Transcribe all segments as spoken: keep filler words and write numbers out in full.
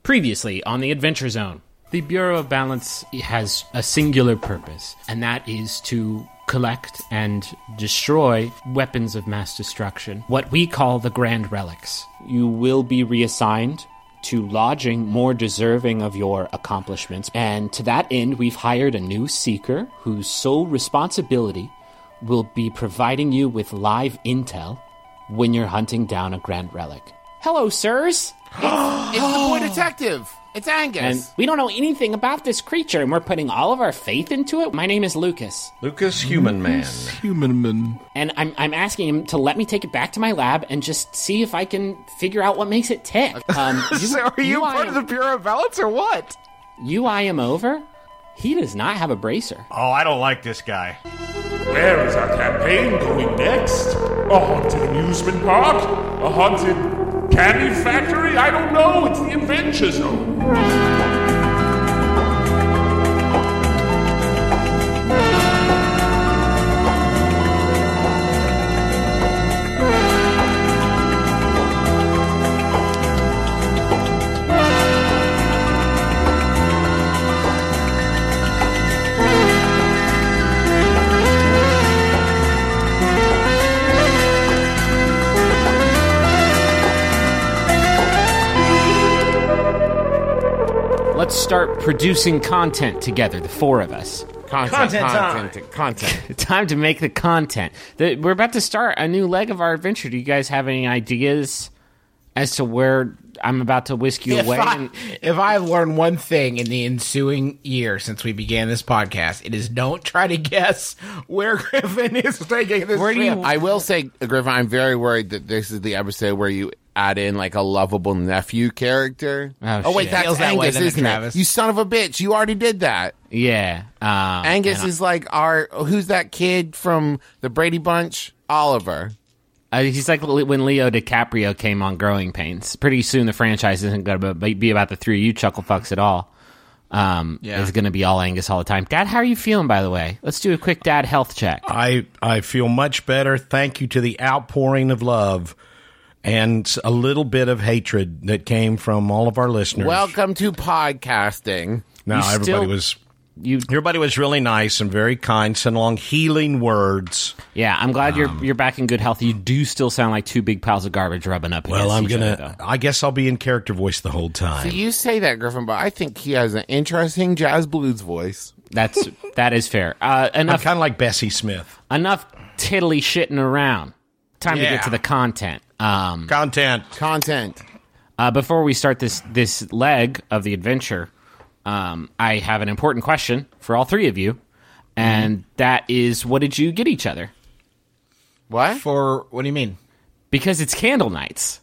Previously on the Adventure Zone, the Bureau of Balance has a singular purpose, and that is to collect and destroy weapons of mass destruction, what we call the Grand Relics. You will be reassigned to lodging more deserving of your accomplishments, and to that end, we've hired a new seeker whose sole responsibility will be providing you with live intel when you're hunting down a Grand Relic. Hello, sirs! It's the boy detective. It's Angus. And we don't know anything about this creature, and we're putting all of our faith into it. My name is Lucas. Lucas Human Man. Human Man. And I'm I'm asking him to let me take it back to my lab and just see if I can figure out what makes it tick. Um, so are you part of the Bureau of Balance or what? You eye him over? He does not have a bracer. Oh, I don't like this guy. Where is our campaign going next? A haunted amusement park? A haunted candy factory? I don't know. It's the Adventure Zone. Let's start producing content together, the four of us. Content, Content content, time. content. Time to make the content. The, we're about to start a new leg of our adventure. Do you guys have any ideas as to where I'm about to whisk you If away? I, And, if I learned one thing in the ensuing year since we began this podcast, it is don't try to guess where Griffin is taking this Where do you- trip. I will say, Griffin, I'm very worried that this is the episode where you add in like a lovable nephew character. Oh, wait, shit. that's Feels that way, Angus, doesn't it, isn't Travis? it? You son of a bitch! You already did that. yeah. Um, Angus and, is like our who's that kid from the Brady Bunch? Oliver. Uh, he's like when Leo DiCaprio came on Growing Pains. Pretty soon the franchise isn't going to be about the three of you chuckle fucks at all. Um, Yeah. It's going to be all Angus all the time. Dad, how are you feeling, by the way? Let's do a quick dad health check. I, I feel much better. Thank you to the outpouring of love and a little bit of hatred that came from all of our listeners. Welcome to podcasting. No, You everybody still- was You, everybody was really nice and very kind, sent along healing words. yeah, I'm glad Um, you're you're back in good health. You do still sound like two big piles of garbage rubbing up Well, against I'm each gonna. other, though. I guess I'll be in character voice the whole time. So you say that, Griffin, but I think he has an interesting jazz blues voice. That's that is fair. Uh, I'm enough kind of like Bessie Smith. enough tiddly shitting around. Time to Yeah. get to the content. Um, Content. Content. Uh, before we start this this leg of the adventure, um, I have an important question for all three of you, and that is, what did you get each other? What? For what do you mean? Because it's candle nights.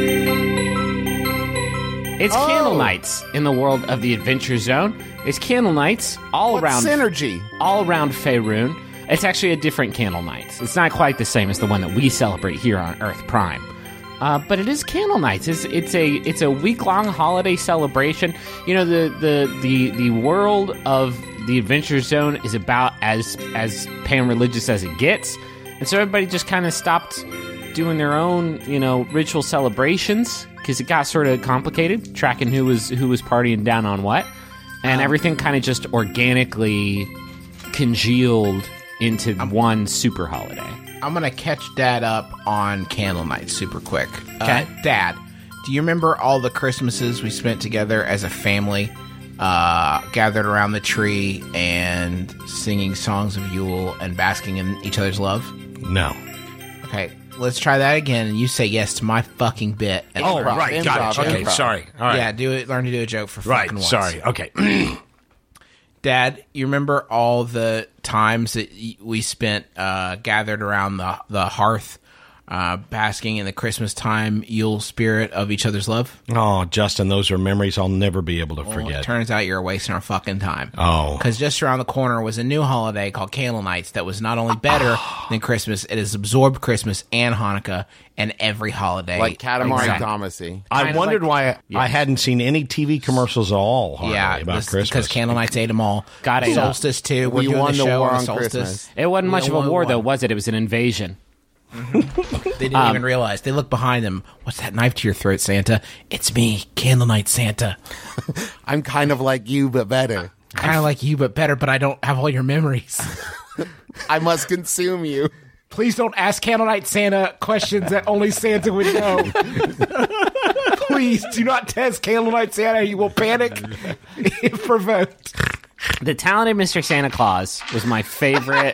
It's Oh. candle nights in the world of the Adventure Zone. It's candle nights all What around synergy? all around Faerun. It's actually a different candle nights. It's not quite the same as the one that we celebrate here on Earth Prime. Uh, but it is candle nights. It's it's a it's a week long holiday celebration. You know, the, the the the world of the Adventure Zone is about as as pan religious as it gets, and so everybody just kind of stopped doing their own, you know, ritual celebrations because it got sort of complicated tracking who was who was partying down on what, and everything kind of just organically congealed into one super holiday. I'm going to catch Dad up on Candle Night super quick. Okay. Uh, Dad, do you remember all the Christmases we spent together as a family, uh, gathered around the tree and singing songs of Yule and basking in each other's love? No. Okay, let's try that again, and you say yes to my fucking bit. And Oh, Improv, right. Got improv, it. Okay, improv. sorry. All right. Yeah, do it. Learn to do a joke for Right. fucking once. Sorry. Okay. Dad, you remember all the times that y- we spent uh, gathered around the the hearth, uh, basking in the Christmas time Yule spirit of each other's love? Oh, Justin, those are memories I'll never be able to Well, forget. it turns out you're wasting our fucking time. Oh. Because just around the corner was a new holiday called Candle Nights that was not only better than Christmas, it has absorbed Christmas and Hanukkah and every holiday. Like Katamari Exactly. Damacy. I kind of wondered like- why I hadn't seen any T V commercials at all hardly, Yeah, about this- Christmas. because Candle Nights ate them all. Got it. Solstice too. We're We doing won the the show war on on solstice. Christmas. It wasn't We much of a won war, one. though, was it? It was an invasion. They didn't even realize. They look behind them. What's that knife to your throat, Santa? It's me, Candlelight Santa. I'm kind of like you, but better. Kind of like you, but better, but I don't have all your memories. I must consume you. Please don't ask Candlelight Santa questions that only Santa would know. Please do not test Candlelight Santa. He will panic if provoked. The Talented Mister Santa Claus was my favorite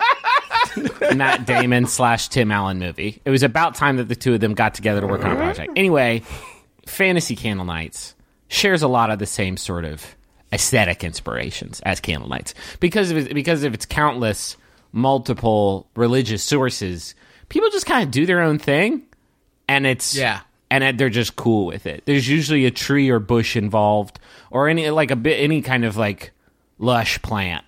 Matt Damon slash Tim Allen movie. It was about time that the two of them got together to work on a project. Anyway, Fantasy Candle Nights shares a lot of the same sort of aesthetic inspirations as Candle Nights. Because of, it, because of its countless, multiple religious sources, people just kind of do their own thing, and it's... Yeah. And they're just cool with it. There's usually a tree or bush involved, or any like a bit any kind of like lush plant.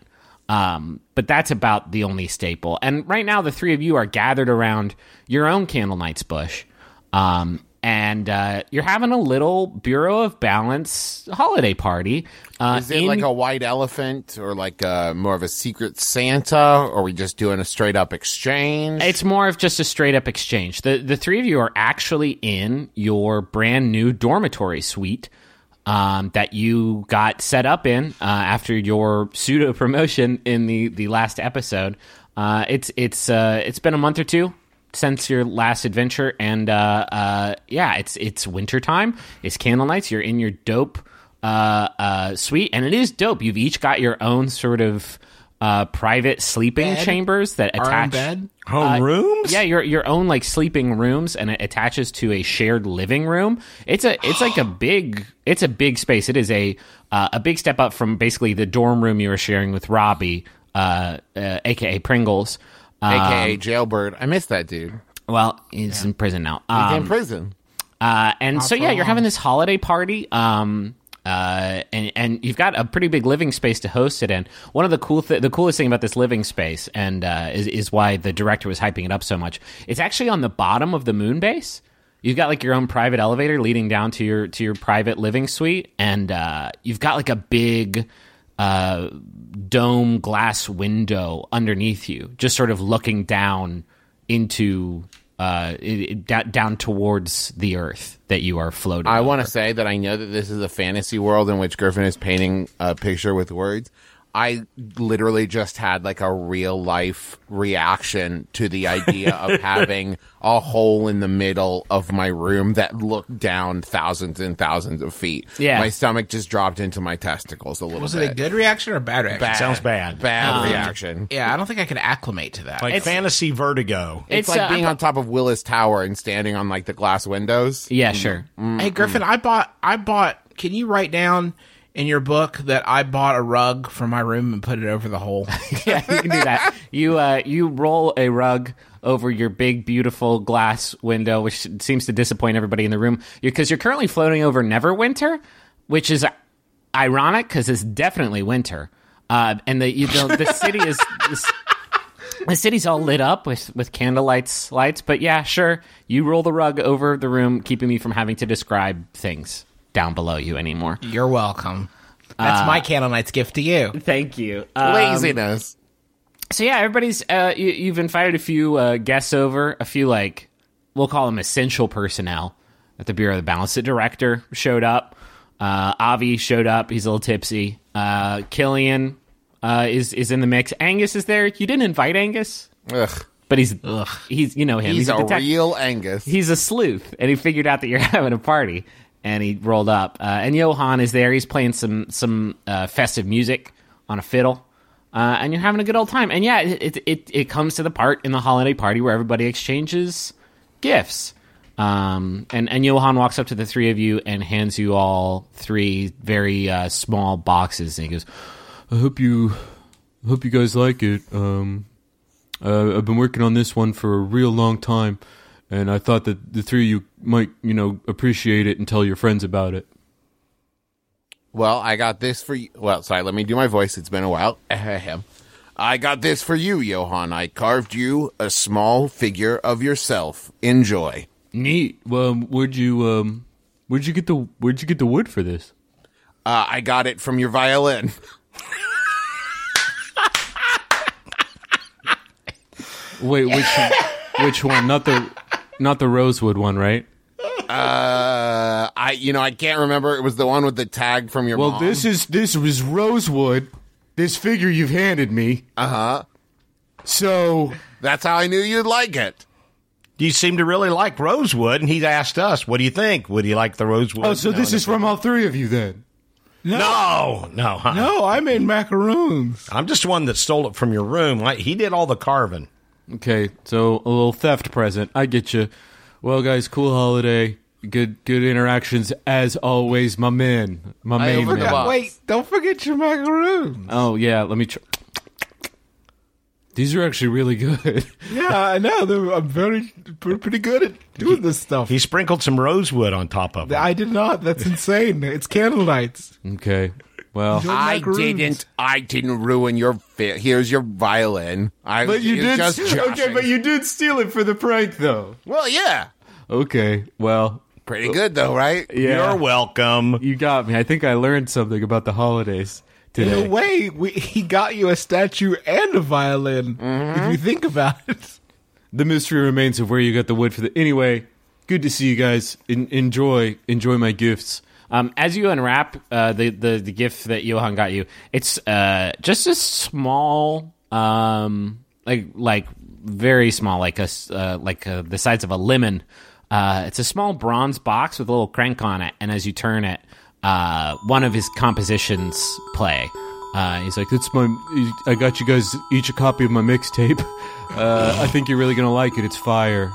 Um, but that's about the only staple. And right now, the three of you are gathered around your own Candle Nights bush, um, and uh, you're having a little Bureau of Balance holiday party. Uh, Is it in- like a white elephant or like a, more of a secret Santa? Or are we just doing a straight up exchange? It's more of just a straight up exchange. The the three of you are actually in your brand new dormitory suite um, that you got set up in uh, after your pseudo promotion in the, the last episode. Uh, it's it's uh, it's been a month or two since your last adventure, and uh, uh, yeah, it's it's wintertime. It's Candle Nights. You're in your dope uh, uh, suite, and it is dope. You've each got your own sort of uh, private sleeping Bed? chambers that Our own attach. bed? Home Uh, rooms? Yeah, your your own like sleeping rooms, and it attaches to a shared living room. It's a it's like a big it's a big space. It is a uh, a big step up from basically the dorm room you were sharing with Robbie, uh, uh, aka Pringles, um, A K A Jailbird. I miss that dude. Well, he's in prison now. He's Um, in prison. uh, and so for yeah, you're long. having this holiday party. Um, uh, and and you've got a pretty big living space to host it in. One of the cool th- the coolest thing about this living space, and uh, is is why the director was hyping it up so much. It's actually on the bottom of the moon base. You've got like your own private elevator leading down to your to your private living suite, and uh, you've got like a big uh, dome glass window underneath you, just sort of looking down into uh, it, it, da- down towards the earth that you are floating. I over. want to say that I know that this is a fantasy world in which Griffin is painting a picture with words. I literally just had like a real life reaction to the idea of having a hole in the middle of my room that looked down thousands and thousands of feet. Yeah. My stomach just dropped into my testicles a little Was bit. it a good reaction or a bad reaction? Bad. Sounds bad. Bad Um, reaction. Yeah, I don't think I could acclimate to that. Like It's- fantasy vertigo. It's, It's, like uh, being I'm- on top of Willis Tower and standing on like the glass windows. Yeah, sure. Hey Griffin, I bought I bought can you write down in your book that I bought a rug for my room and put it over the hole? Yeah, you can do that. You uh, you roll a rug over your big, beautiful glass window, which seems to disappoint everybody in the room, because you're currently floating over Neverwinter, which is ironic because it's definitely winter, uh, and the you know, the city is. This, the city's all lit up with, with candlelights lights, but yeah, sure. You roll the rug over the room, keeping me from having to describe things down below you anymore. You're welcome. That's my Candle Night's gift to you. Thank you. Um, Laziness. So yeah, everybody's uh, you, you've invited a few uh, guests over, a few like we'll call them essential personnel at the Bureau of the Balance. The director showed up. Uh, Avi showed up. He's a little tipsy. Uh, Killian uh, is is in the mix. Angus is there. You didn't invite Angus, Ugh. but he's he's you know him. He's, a, detec- real Angus. He's a sleuth, and he figured out that you're having a party, and he rolled up. Uh, and Johan is there. He's playing some some uh, festive music on a fiddle, uh, and you're having a good old time. And yeah, it, it it it comes to the part in the holiday party where everybody exchanges gifts. Um, and and Johan walks up to the three of you and hands you all three very uh, small boxes, and he goes, I hope you, I hope you guys like it. Um, uh, I've been working on this one for a real long time, and I thought that the three of you might, you know, appreciate it and tell your friends about it. Well, I got this for you. Well, sorry, let me do my voice. It's been a while. Ahem. I got this for you, Johan. I carved you a small figure of yourself. Enjoy. Neat. Well, where'd you, um, where'd you get the, where'd you get the wood for this? Uh, I got it from your violin. Wait, which, Which one? Not the not the rosewood one, right? Uh, I you know I can't remember. It was the one with the tag from your Well, mom. this is this was rosewood. This figure you've handed me. Uh huh. So That's how I knew you'd like it. You seem to really like rosewood, and he asked us, "What do you think? Would you like the rosewood?" oh, so No, this no. is from all three of you then. no, no, huh? No, I made macaroons. I'm just one that stole it from your room. Like, he did all the carving. Okay, so a little theft present. I get you. Well, guys, cool holiday. Good, good interactions as always, my man, my I main overgot- man. Box. Wait, don't forget your macaroons. Oh yeah, let me try. These are actually really good. Yeah, I know. They're, I'm very p- pretty good at doing this stuff. He sprinkled some rosewood on top of it. I did not. That's insane. It's candle nights. Okay, well, Your I macaroons. didn't. I didn't ruin your. Fi- Here's your violin. I. but you it's did. Just Okay, joshing. but you did steal it for the prank, though. Well, yeah. Okay, well, Pretty good though, right? yeah, You're welcome. you got me. I think I learned something about the holidays In today. a way, we, he got you a statue and a violin. If you think about it. The mystery remains of where you got the wood for the. Anyway, good to see you guys. En- enjoy, enjoy my gifts. Um, as you unwrap uh, the, the the gift that Johan got you, it's uh, just a small, um, like like very small, like a s- uh, like uh the size of a lemon. Uh, it's a small bronze box with a little crank on it, and as you turn it, uh, one of his compositions play. Uh, He's like, "That's my. I got you guys each a copy of my mixtape. Uh, I think you're really gonna like it. It's fire.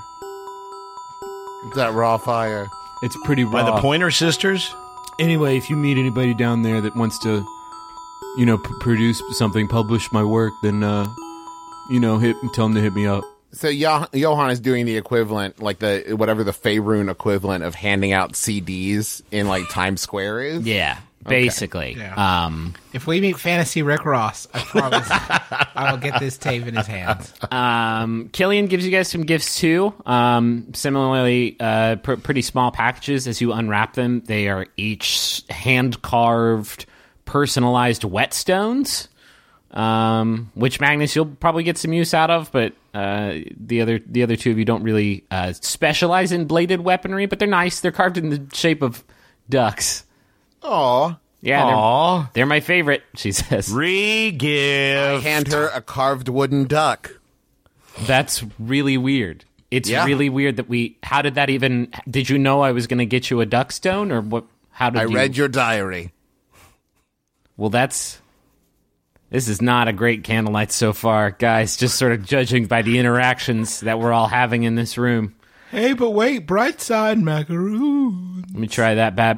It's that raw fire. It's pretty raw. By the Pointer Sisters? Anyway, if you meet anybody down there that wants to, you know, p- produce something, publish my work, then, uh, you know, hit tell them to hit me up. So Yo- Johan is doing the equivalent, like the whatever the Faerun equivalent of handing out C Ds in like Times Square is. yeah, basically. Yeah. Um, If we meet Fantasy Rick Ross, I promise I will get this tape in his hands. Um, Killian gives you guys some gifts too. Um, similarly, uh, pr- pretty small packages. As you unwrap them, they are each hand carved, personalized whetstones. Um, which Magnus you'll probably get some use out of, but uh, the other the other two of you don't really uh, specialize in bladed weaponry. But they're nice. They're carved in the shape of ducks. Aw. Yeah, they're, Aw. they're my favorite. She says. Re-give. Hand her a carved wooden duck. That's really weird. It's Yeah. really weird that we. How did that even? Did you know I was going to get you a duck stone, or what? How did I you? read your diary. Well, that's. This is not a great candlelight so far, guys. Just sort of judging by the interactions that we're all having in this room. Hey, but wait, bright side macaroons. Let me try that bad.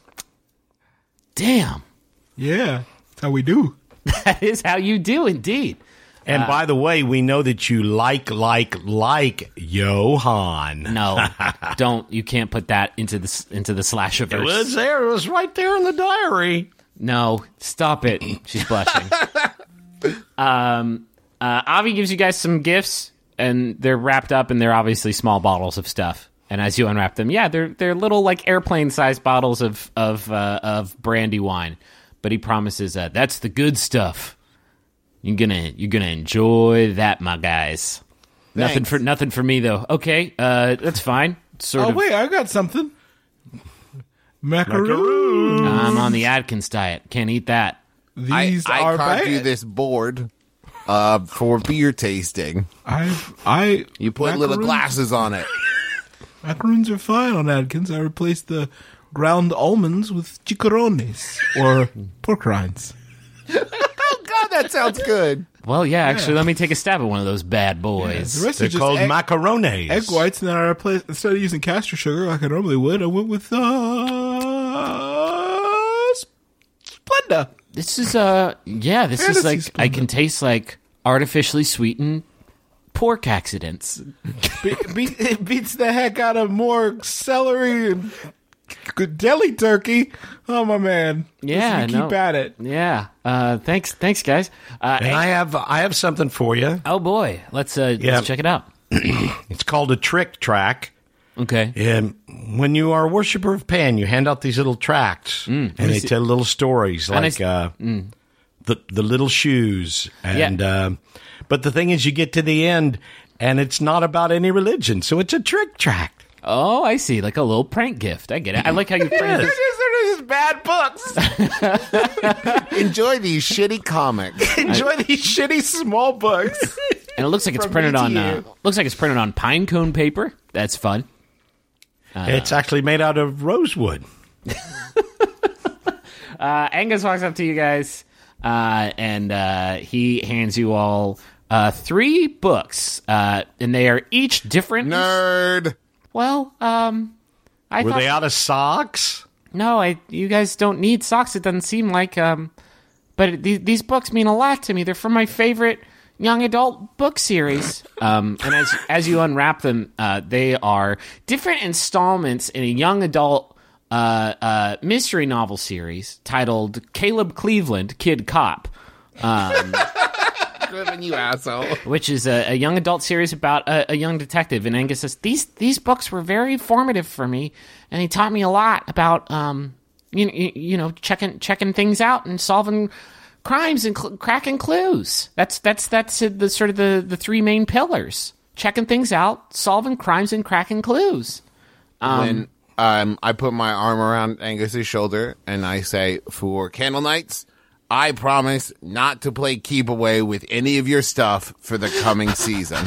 Damn, Yeah, that's how we do. that is how you do, indeed. And by the way, we know that you like, like, like Johan. No, don't. You can't put that into the s- into the slasherverse. It was there. It was right there in the diary. No, stop it. She's blushing. um, uh, Avi gives you guys some gifts, and they're wrapped up, and they're obviously small bottles of stuff. And as you unwrap them, yeah, they're they're little like airplane-sized bottles of of uh, of brandy wine. But he promises uh, that's the good stuff. You're gonna you're gonna enjoy that, my guys. Nothing Thanks. for nothing for me though. Okay, uh, that's fine. Sort Oh, of. wait, I got something. Macaroons. I'm on the Atkins diet. Can't eat that. These I, I are carved bad. you this board uh, for beer tasting. I've, I, You put little macaroons- glasses on it. Macaroons are fine on Adkins. I replaced the ground almonds with chicharrones, or pork rinds. Oh, God, that sounds good. Well, yeah, actually, let me take a stab at one of those bad boys. The rest They're are just called egg, macarones. egg whites, and then I replaced, instead of using castor sugar like I normally would, I went with, uh, Splenda. This is uh yeah, this is Fantasy like I Splendor. can taste like artificially sweetened pork accidents. Be, be, it beats the heck out of more celery and good deli turkey. Oh, my man. Yeah, Let's no. keep at it. Yeah. Uh thanks thanks guys. Uh And I have I have something for you. oh boy, let's uh Yeah. let's check it out. It's called a trick track. Okay. And when you are a worshiper of Pan, you hand out these little tracts, and they see. tell little stories And I like s- uh, the the little shoes. And Yeah. uh, but the thing is, you get to the end, and it's not about any religion, so it's a trick tract. Oh, I see. Like a little prank gift. I get it. I like how you framed this. They're just bad books. Enjoy these shitty comics. Enjoy these shitty small books. And it looks like it's From printed me to on. you. Uh, looks like it's printed on pine cone paper. That's fun. It's actually made out of rosewood. Uh, Angus walks up to you guys, uh, and uh, he hands you all uh, three books, uh, and they are each different. Nerd. Well, um, I Were thought they out of socks? no, I. You guys don't need socks. It doesn't seem like. Um, but it, these, these books mean a lot to me. They're from my favorite young adult book series. Um, and as as you unwrap them, uh, they are different installments in a young adult uh, uh, mystery novel series titled Caleb Cleveland, Kid Cop. Um, Griffin, you asshole. which is a, a young adult series about a, a young detective. And Angus says, these these books were very formative for me, and they taught me a lot about, um, you, you, you know, checking checking things out and solving crimes and cl- cracking clues. That's that's that's the sort of the, the three main pillars: checking things out, solving crimes, and cracking clues. when um, I put my arm around Angus's shoulder and I say, for Candle Nights, I promise not to play keep away with any of your stuff for the coming season.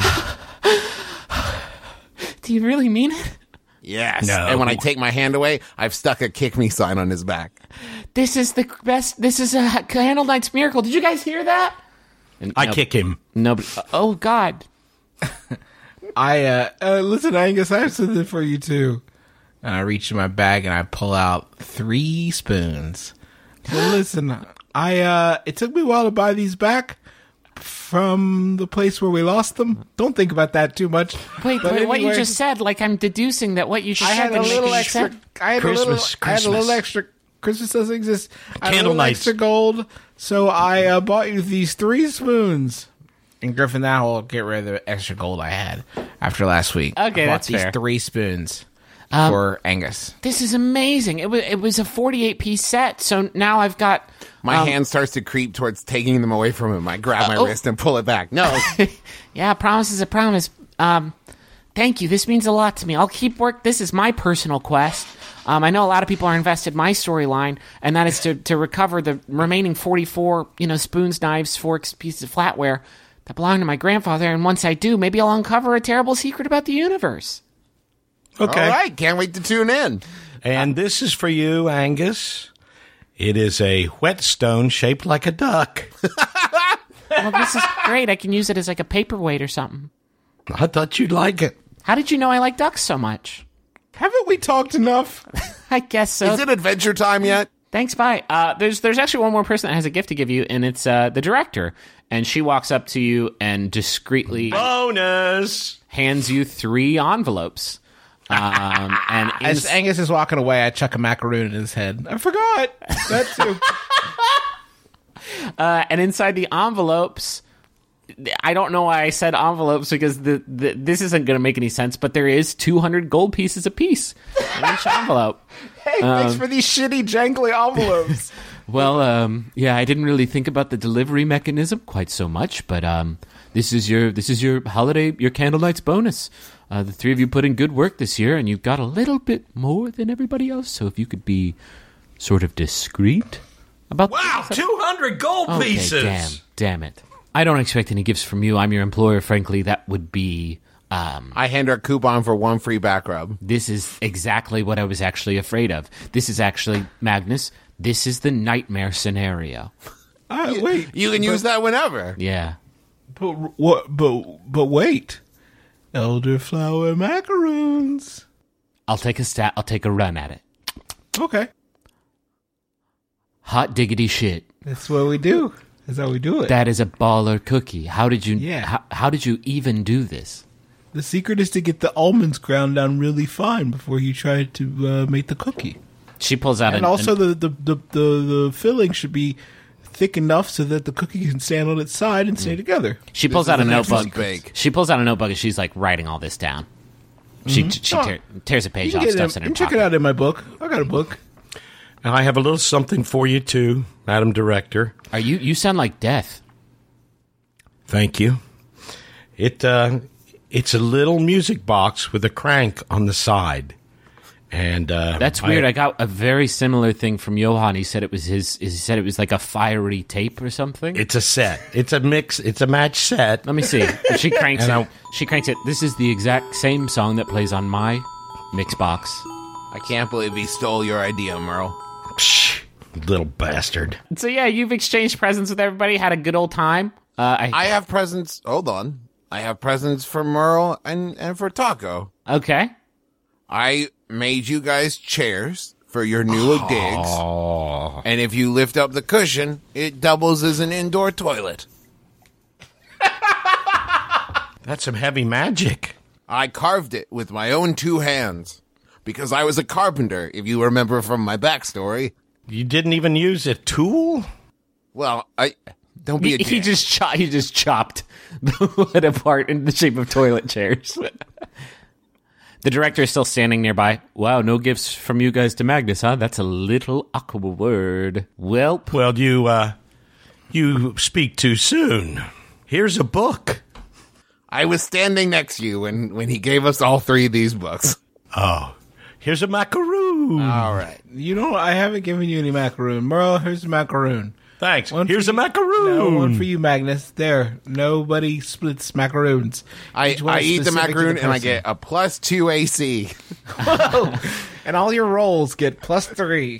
Do you really mean it? Yes. No. And when I take my hand away, I've stuck a kick me sign on his back. This is the best. This is a Candle Night's miracle. Did you guys hear that? And I no- kick him. Nobody. Oh God. I uh, uh listen, Angus, I have something for you too. And I reach in my bag and I pull out three spoons. Well, listen, I uh it took me a while to buy these back from the place where we lost them. Don't think about that too much. Wait, But wait what you anyway, just said? Like I'm deducing that what you just I said. had a would make little any extra. sense. I had Christmas, a little. I had a Christmas. little extra. Christmas doesn't exist. I had Candle a little nights. extra gold, so I uh, bought you these three spoons. And Griffin, that will get rid of the extra gold I had after last week. Okay, I bought that's these fair. three spoons Um, for Angus. This is amazing. It was it was a forty-eight piece set, so now I've got. My um, hand starts to creep towards taking them away from him. I grab my oh. wrist and pull it back. No. Yeah, promise is a promise. Um, thank you. This means a lot to me. I'll keep work. This is my personal quest. Um, I know a lot of people are invested in my storyline, and that is to, to recover the remaining forty-four, you know, spoons, knives, forks, pieces of flatware that belong to my grandfather. And once I do, maybe I'll uncover a terrible secret about the universe. Okay. All right. Can't wait to tune in. And this is for you, Angus. It is a whetstone shaped like a duck. Well, this is great. I can use it as like a paperweight or something. I thought you'd like it. How did you know I like ducks so much? Haven't we talked enough? I guess so. Is it adventure time yet? Thanks, bye. Uh, there's there's actually one more person that has a gift to give you, and it's uh, the director. And she walks up to you and discreetly Bonus. hands you three envelopes. Um, and As ins- Angus is walking away, I chuck a macaroon in his head. I forgot that too. uh, and inside the envelopes, I don't know why I said envelopes because the, the this isn't going to make any sense. But there is two hundred gold pieces apiece in each envelope. Hey, thanks for these shitty, jangly envelopes. Well, um, yeah, I didn't really think about the delivery mechanism quite so much, but um, this is your this is your holiday, your Candle Nights bonus. Uh, the three of you put in good work this year, and you've got a little bit more than everybody else. So if you could be sort of discreet about Wow, two hundred gold okay, pieces. damn, damn it! I don't expect any gifts from you. I'm your employer. Frankly, that would be. Um, I hand her a coupon for one free back rub. this is exactly what I was actually afraid of. This is actually Magnus. This is the nightmare scenario. Uh, wait, You can use that whenever. Yeah. but what? But but wait, elderflower macaroons. I'll take a stat. I'll take a run at it. Okay, Hot diggity shit. that's what we do. That's how we do it. That is a baller cookie. How did you? Yeah. How, how did you even do this? The secret is to get the almonds ground down really fine before you try to uh, make the cookie. She pulls out And an, also, an- the, the, the, the, the filling should be thick enough so that the cookie can stand on its side and stay together. she pulls This out a is an notebook. excellent bake. She pulls out a notebook and she's like writing all this down. She she Oh. tear, tears a page You off, can, get stuffs it, it in, in you her can check pocket. it out in my book. I got a book. And I have a little something for you too, Madam Director. Are you? You sound like death. Thank you. It uh, It's a little music box with a crank on the side. And uh, That's weird. I, I got a very similar thing from Johan. He said it was his. He said it was like a fiery tape or something. It's a set. It's a mix. It's a match set. Let me see. She cranks it. I, she cranks it. This is the exact same song that plays on my mix box. I can't believe he stole your idea, Merle. Psh, little bastard. So yeah, you've exchanged presents with everybody. Had a good old time. Uh, I, I have presents. Hold on. I have presents for Merle and, and for Taco. okay. I made you guys chairs for your new digs. Oh. And if you lift up the cushion, it doubles as an indoor toilet. That's some heavy magic. I carved it with my own two hands because I was a carpenter, if you remember from my backstory. You didn't even use a tool? Well, I don't be He, a dick. he just cho- he just chopped the wood apart in the shape of toilet chairs. The director is still standing nearby. Wow, no gifts from you guys to Magnus, huh? That's a little awkward. Welp. Well, you, uh, you speak too soon. Here's a book. I was standing next to you when, when he gave us all three of these books. Oh, here's a macaroon. All right. You know, I haven't given you any macaroon. Merle, here's a macaroon. Thanks. One Here's for a you- macaroon. No, one for you, Magnus. There. Nobody splits macaroons. I, Each one I is eat the specific to macaroon and I person. get a plus two A C. And all your rolls get plus three.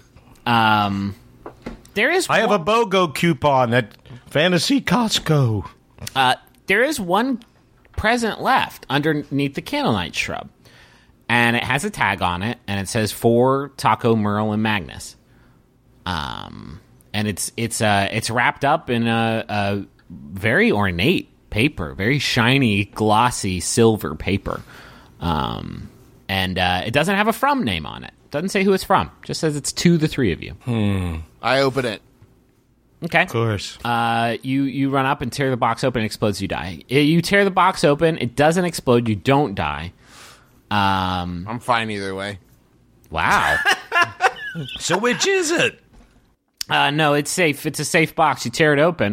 Um, there is I have one, a BOGO coupon at Fantasy Costco. uh, there is one present left underneath the candlelight shrub, and it has a tag on it, and it says for Taco, Merle, and Magnus. Um, and it's it's uh it's wrapped up in a, a very ornate paper, very shiny, glossy silver paper. Um, and uh, it doesn't have a from name on it. Doesn't say who it's from. Just says it's to the three of you. I open it. Okay. Of course. Uh, you you run up and tear the box open. It explodes. You die. Uh, You tear the box open. It doesn't explode. You don't die. Um. I'm fine either way. Wow. So which is it? Uh, no, it's safe. It's a safe box. You tear it open,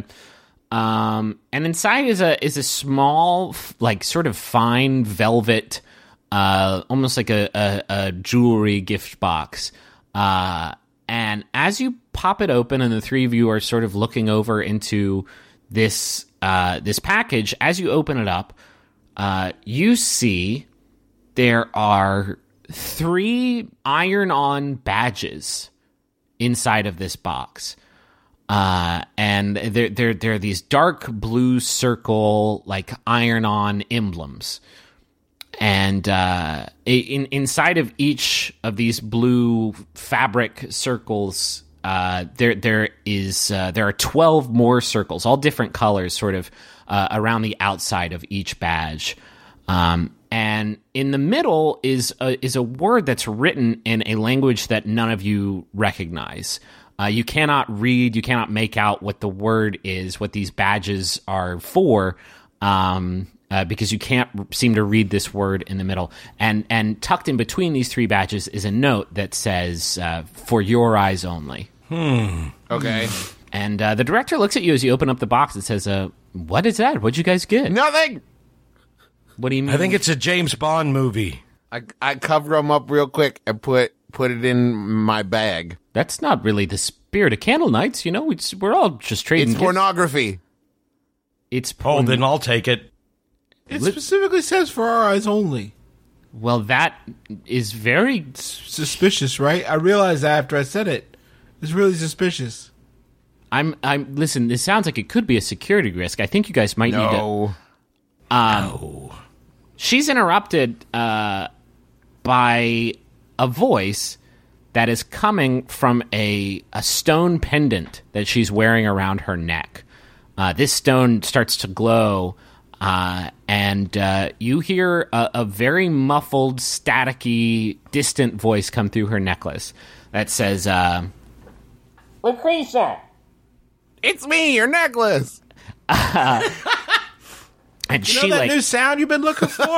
um, and inside is a is a small, f- like sort of fine velvet, uh, almost like a, a, a jewelry gift box. Uh, and as you pop it open, and the three of you are sort of looking over into this uh, this package, as you open it up, uh, you see there are three iron-on badges inside of this box, uh, and they're they're they're these dark blue circle like iron-on emblems, and uh, in inside of each of these blue fabric circles, uh, there there is uh, there are twelve more circles, all different colors, sort of uh, around the outside of each badge. Um, and in the middle is a, is a word that's written in a language that none of you recognize. Uh, you cannot read, you cannot make out what the word is, what these badges are for, um, uh, because you can't r- seem to read this word in the middle. And and tucked in between these three badges is a note that says, uh, "For your eyes only." Okay. And uh, the director looks at you as you open up the box and says, uh, "What is that? What'd you guys get?" Nothing. What do you mean? I think it's a James Bond movie. I, I cover them up real quick and put put it in my bag. That's not really the spirit of Candle Nights. You know, it's, we're all just trading. It's gifts. pornography. It's Oh, porn- then I'll take it. It specifically says for our eyes only. Well, that is very. Suspicious, right? I realized that after I said it. It's really suspicious. I'm. I'm. Listen. This sounds like it could be a security risk. I think you guys might need to. No. Um, She's interrupted uh, by a voice that is coming from a a stone pendant that she's wearing around her neck. Uh, this stone starts to glow, uh, and uh, you hear a, a very muffled, staticky, distant voice come through her necklace that says, uh, Lucretia! It's me, your necklace. and You know she that like new sound you've been looking for?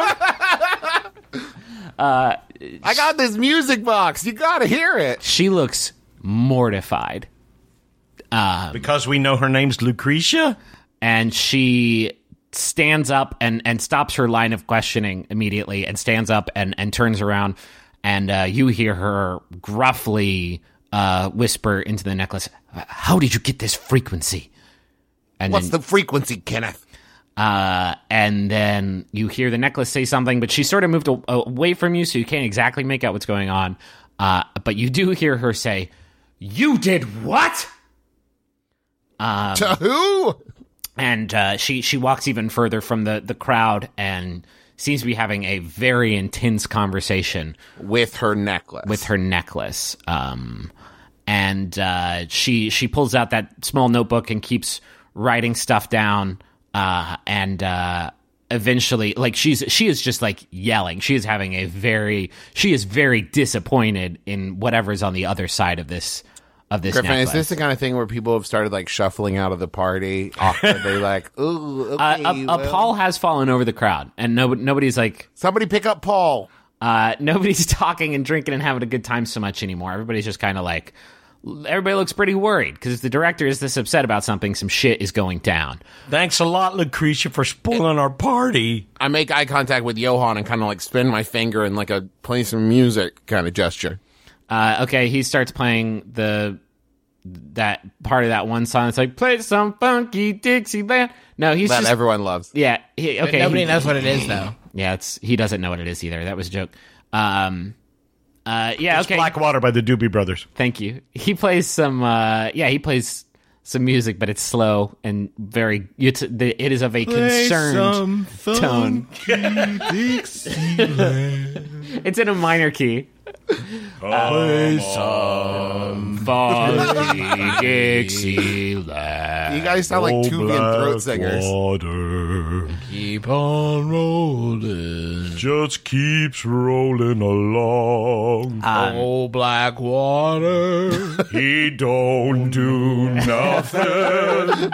I got this music box. You gotta hear it. she looks mortified. Because we know her name's Lucretia? And she stands up and, and stops her line of questioning immediately and stands up and, and turns around. And uh, you hear her gruffly uh, whisper into the necklace, "How did you get this frequency?" And What's then, the frequency, Kenneth? Uh, and then you hear the necklace say something, but she sort of moved a- away from you, so you can't exactly make out what's going on. Uh, but you do hear her say, "You did what?" Um, To who? and uh, she she walks even further from the, the crowd and seems to be having a very intense conversation With her necklace. with her necklace. Um, and uh, she she pulls out that small notebook and keeps writing stuff down. Uh, and uh, eventually, like she's she is just like yelling. She is having a very she is very disappointed in whatever's on the other side of this of this Griffin, necklace. is this the kind of thing where people have started like shuffling out of the party? Awkwardly, like, ooh, okay, uh, a, a well. Paul has fallen over the crowd, and no, nobody's like Somebody pick up Paul. uh, nobody's talking and drinking and having a good time so much anymore. Everybody's just kind of like, everybody looks pretty worried because if the director is this upset about something, some shit is going down. Thanks a lot, Lucretia, for spoiling our party. I make eye contact with Johan and kind of like spin my finger in like a play some music kind of gesture. Uh, okay, he starts playing the that part of that one song. It's like, play some funky Dixieland. No, he's That just everyone loves. yeah. He, okay, Nobody he- knows what it is, though. Yeah, it's he doesn't know what it is either. That was a joke. Um, uh, yeah, It's okay. Blackwater by the Doobie Brothers. Thank you. He plays some. Uh, yeah, he plays some music, but it's slow and very. It's, the, it is of a concerned tone. It's in a minor key. Oh, Funky Dixieland. You guys sound like Tubian throat singers. Blackwater Keep on rolling. just keeps rolling along. Oh, black water. He don't do nothing.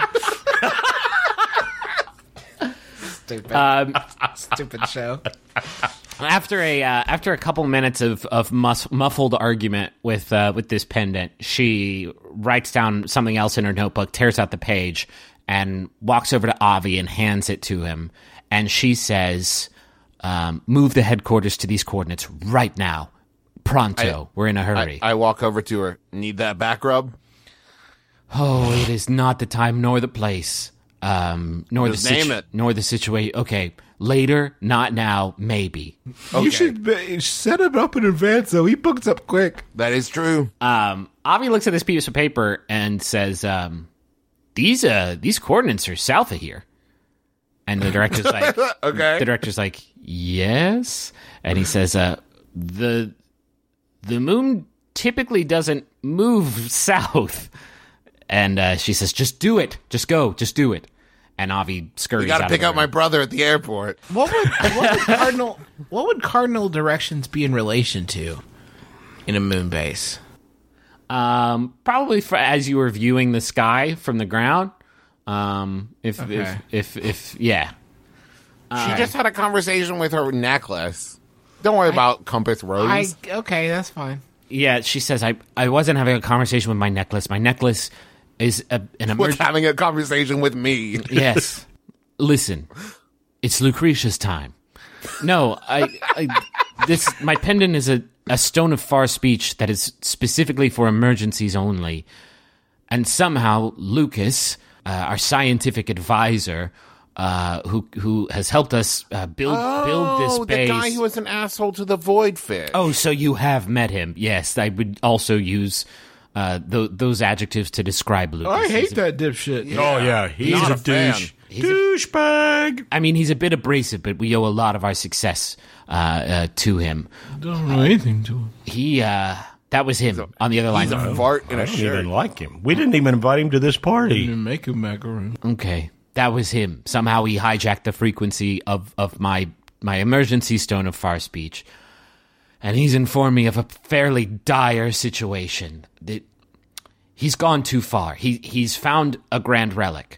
Stupid. Um, Stupid show. After a uh, after a couple minutes of of mus- muffled argument with uh, with this pendant, she writes down something else in her notebook, tears out the page, and walks over to Avi and hands it to him. And she says, um, "Move the headquarters to these coordinates right now, pronto. We're in a hurry." I, I walk over to her. Need that back rub? Oh, it is not the time nor the place, um, nor Just the name it. nor the situation. Okay, later, not now, maybe. You should be, set him up in advance, though. He books up quick. That is true. Um, Avi looks at this piece of paper and says, um, "These uh, these coordinates are south of here." And the director's like, Okay. The director's like, "Yes," and he says, "Uh, the the moon typically doesn't move south." And uh, she says, "Just do it. Just go. Just do it." And Avi scurries. We got to out pick of the up my room. brother at the airport. What would what would cardinal what would cardinal directions be in relation to in a moon base? Um, probably for, as you were viewing the sky from the ground. Um, if Okay. if, if if yeah. She just had a conversation with her necklace. Don't worry about compass I rose. okay, that's fine. Yeah, she says, I, I wasn't having a conversation with my necklace. My necklace is a, an Was emergency. having a conversation with me. Yes. Listen, it's Lucretia's time. No, I, I this my pendant is a, a stone of far speech that is specifically for emergencies only. And somehow Lucas, uh, our scientific advisor, uh, who who has helped us uh, build build this Oh, the base. guy who was an asshole to the void fish. Oh, so you have met him? Yes, I would also use uh, th- those adjectives to describe Lucas. I He's hate a- that dipshit. Oh, yeah. He's Not a, a fan. douche. He's a- Douchebag. I mean, he's a bit abrasive, but we owe a lot of our success uh, uh, to him. Don't know anything to him. He, uh, that was him on the other line. He's a fart in I a don't shirt. even like him. We didn't even invite him to this party. You make a macaroon. Okay, that was him. Somehow he hijacked the frequency of, of my my emergency stone of far speech, and he's informed me of a fairly dire situation. That he's gone too far. He he's found a grand relic,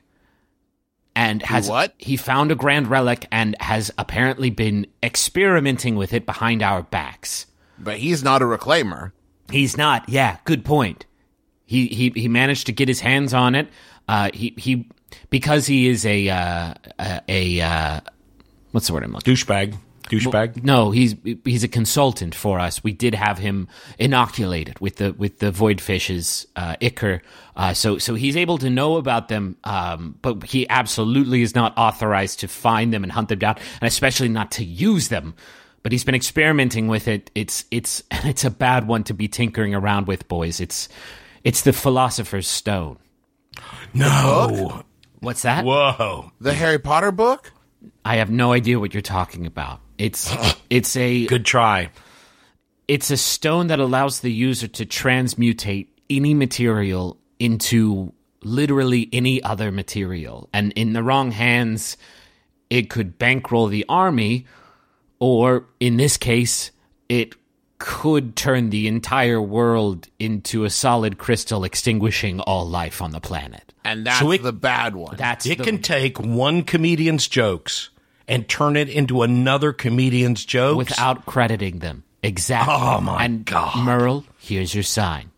and has what? he found a grand relic and has apparently been experimenting with it behind our backs. But he's not a reclaimer. He's not. Yeah, good point. He he he managed to get his hands on it. Uh, he he because he is a uh, a, a uh, what's the word I'm looking? Douchebag. Douchebag. No, he's he's a consultant for us. We did have him inoculated with the with the void fishes, uh, ichor. Uh, so so he's able to know about them, um, but he absolutely is not authorized to find them and hunt them down, and especially not to use them. But he's been experimenting with it. It's it's it's a bad one to be tinkering around with, boys. It's it's the Philosopher's Stone. No. What's that? Whoa. The Harry Potter book? I have no idea what you're talking about. It's it's a Good try. it's a stone that allows the user to transmutate any material into literally any other material. And in the wrong hands, it could bankroll the army, or in this case, it could turn the entire world into a solid crystal, extinguishing all life on the planet. And that's So it- the bad one. That's It the, can take one comedian's jokes and turn it into another comedian's jokes. without crediting them. Exactly. Oh, my and God. Merle, here's your sign.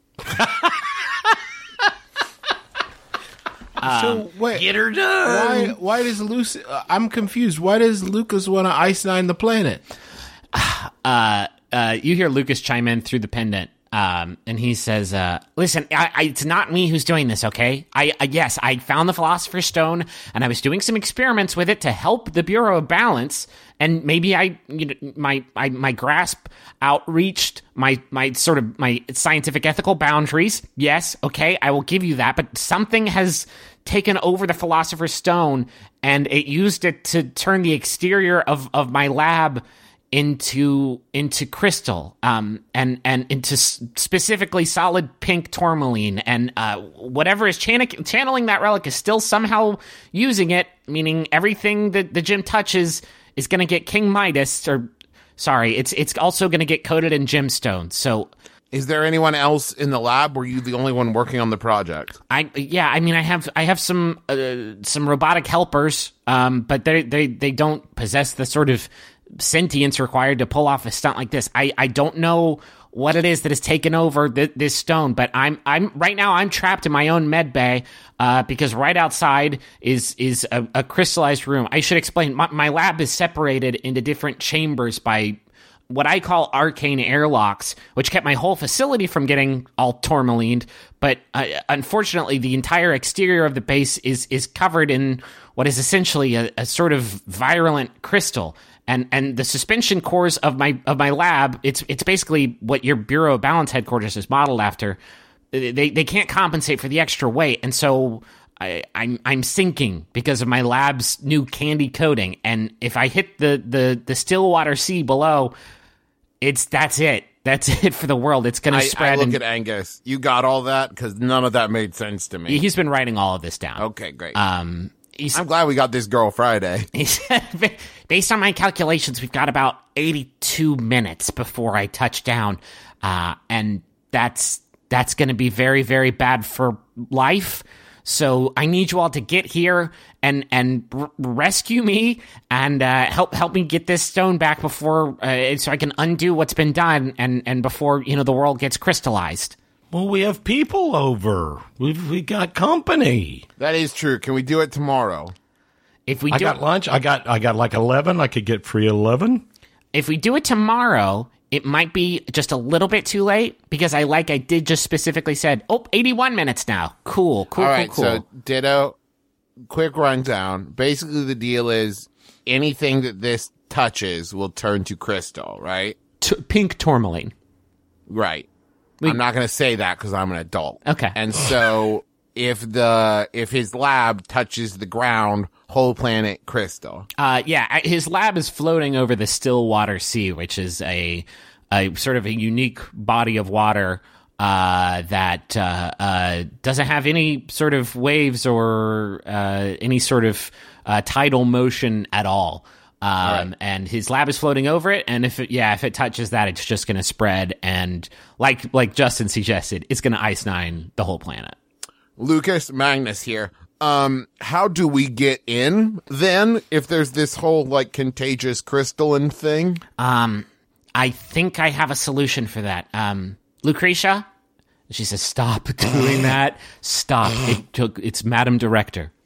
So wait, Get her done. why? Why does Lucy? Uh, I'm confused. Why does Lucas want to ice nine the planet? Uh, uh, you hear Lucas chime in through the pendant, um, and he says, uh, listen, I, I, it's not me who's doing this, okay? I, I yes, I found the Philosopher's Stone, and I was doing some experiments with it to help the Bureau of Balance, and maybe I, you know, my, I, my grasp outreached my, my sort of, my scientific ethical boundaries. Yes, okay, I will give you that, but something has taken over the Philosopher's Stone, and it used it to turn the exterior of, of my lab into into crystal, um, and and into s- specifically solid pink tourmaline, and uh, whatever is chan- channeling that relic is still somehow using it. Meaning everything that the gym touches is going to get King Midas, or sorry, it's it's also going to get coated in gemstones. So Is there anyone else in the lab? Were you the only one working on the project? I yeah, I mean I have I have some uh, some robotic helpers, um, but they they they don't possess the sort of sentience required to pull off a stunt like this. I, I don't know what it is that has taken over th- this stone, but I'm I'm right now I'm trapped in my own med bay uh, because right outside is is a, a crystallized room. I should explain. My, my lab is separated into different chambers by what I call arcane airlocks, which kept my whole facility from getting all tourmalined. But uh, unfortunately, the entire exterior of the base is is covered in what is essentially a, a sort of virulent crystal. And and the suspension cores of my of my lab, it's it's basically what your Bureau of Balance headquarters is modeled after. They they can't compensate for the extra weight, and so I, I'm I'm sinking because of my lab's new candy coating. And if I hit the the the still water sea below, it's that's it. That's it for the world. It's going I, to spread. I look and at Angus. You got all that? Because none of that made sense to me. he's been writing all of this down. Okay, great. Um, he's, I'm glad we got this girl Friday. he said, based on my calculations, we've got about eighty-two minutes before I touch down, uh, and that's that's going to be very, very bad for life. So I need you all to get here and and r- rescue me and uh, help help me get this stone back before, uh, so I can undo what's been done and, and before you know the world gets crystallized. Well, we have people over. We've we got company. That is true. Can we do it tomorrow? If we I do got lunch. I got I got like eleven. I could get free eleven. if we do it tomorrow, it might be just a little bit too late because I like I did just specifically said, oh, eighty-one minutes now. Cool, cool, All right, cool, cool. so Ditto, quick rundown. Basically, the deal is anything that this touches will turn to crystal, right? T- pink tourmaline. Right. We- I'm not going to say that because I'm an adult. Okay. And so if the if his lab touches the ground, whole planet crystal. Uh, yeah, I- his lab is floating over the still water sea, which is a, a sort of a unique body of water uh, that uh, uh, doesn't have any sort of waves or uh, any sort of uh, tidal motion at all. Um, right. And his lab is floating over it, and if it, yeah, if it touches that, it's just going to spread, and like like Justin suggested, it's going to ice nine the whole planet. Lucas Magnus here. Um, how do we get in then if there's this whole like contagious crystalline thing? Um, I think I have a solution for that. Um, Lucretia, she says, "Stop doing that. Stop. It took. It's Madam Director.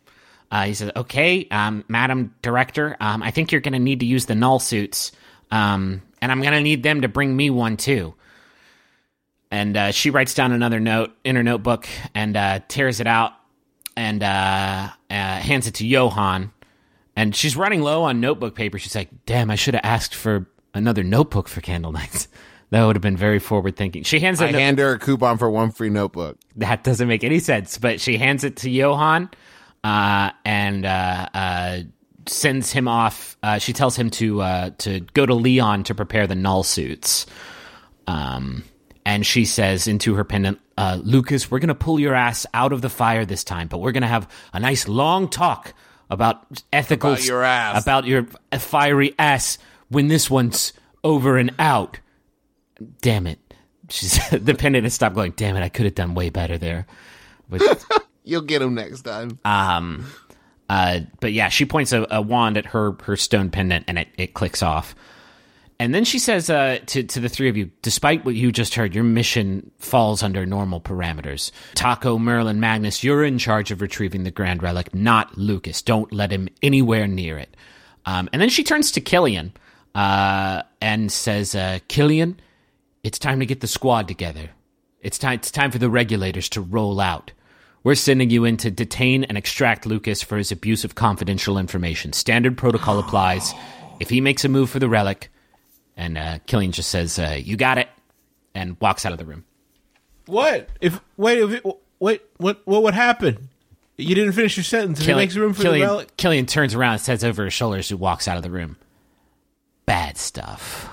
Uh, he says, okay, um, Madam Director, um, I think you're going to need to use the null suits, um, and I'm going to need them to bring me one, too. And uh, she writes down another note in her notebook and uh, tears it out and uh, uh, hands it to Johan. And she's running low on notebook paper. She's like, damn, I should have asked for another notebook for Candle Nights. That would have been very forward-thinking. She hands it. I hand her a coupon for one free notebook. That doesn't make any sense, but she hands it to Johan uh, and uh, uh, sends him off. Uh, she tells him to uh, to go to Leon to prepare the null suits. Um, and she says into her pendant, uh, Lucas, we're going to pull your ass out of the fire this time, but we're going to have a nice long talk about ethical... About your ass. About your fiery ass when this one's over and out. Damn it. She's, the pendant has stopped going, damn it, I could have done way better there. But, You'll get him next time. um, uh, but yeah, she points a, a wand at her, her stone pendant, and it, it clicks off. And then she says uh, to, to the three of you, despite what you just heard, your mission falls under normal parameters. Taco, Merlin, Magnus, you're in charge of retrieving the Grand Relic, not Lucas. Don't let him anywhere near it. Um, and then she turns to Killian uh, and says, uh, Killian, it's time to get the squad together. It's time, it's time for the regulators to roll out. We're sending you in to detain and extract Lucas for his abuse of confidential information. Standard protocol applies. If he makes a move for the relic... And uh, Killian just says, uh, you got it, and walks out of the room. What? If Wait, if it, wait, what What would happen? You didn't finish your sentence. If he makes room for Killian, the relic. Killian turns around and says over his shoulders and walks out of the room. Bad stuff.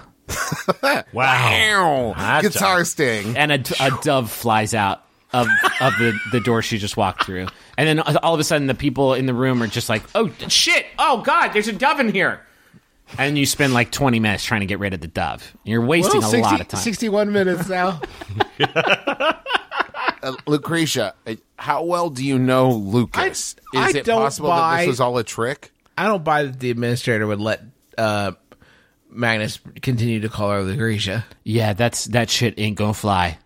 Wow. That's Guitar a- sting. And a, a dove flies out of of the, the door she just walked through. And then all of a sudden the people in the room are just like, oh, shit, oh, God, there's a dove in here. And you spend like twenty minutes trying to get rid of the dove. You're wasting Well, a sixty, lot of time. sixty-one minutes now. Uh, Lucretia, uh, how well do you know Lucas? I- Is I it don't possible that buy- this was all a trick? I don't buy that the administrator would let uh, Magnus continue to call her Lucretia. Yeah, that's that shit ain't gonna fly.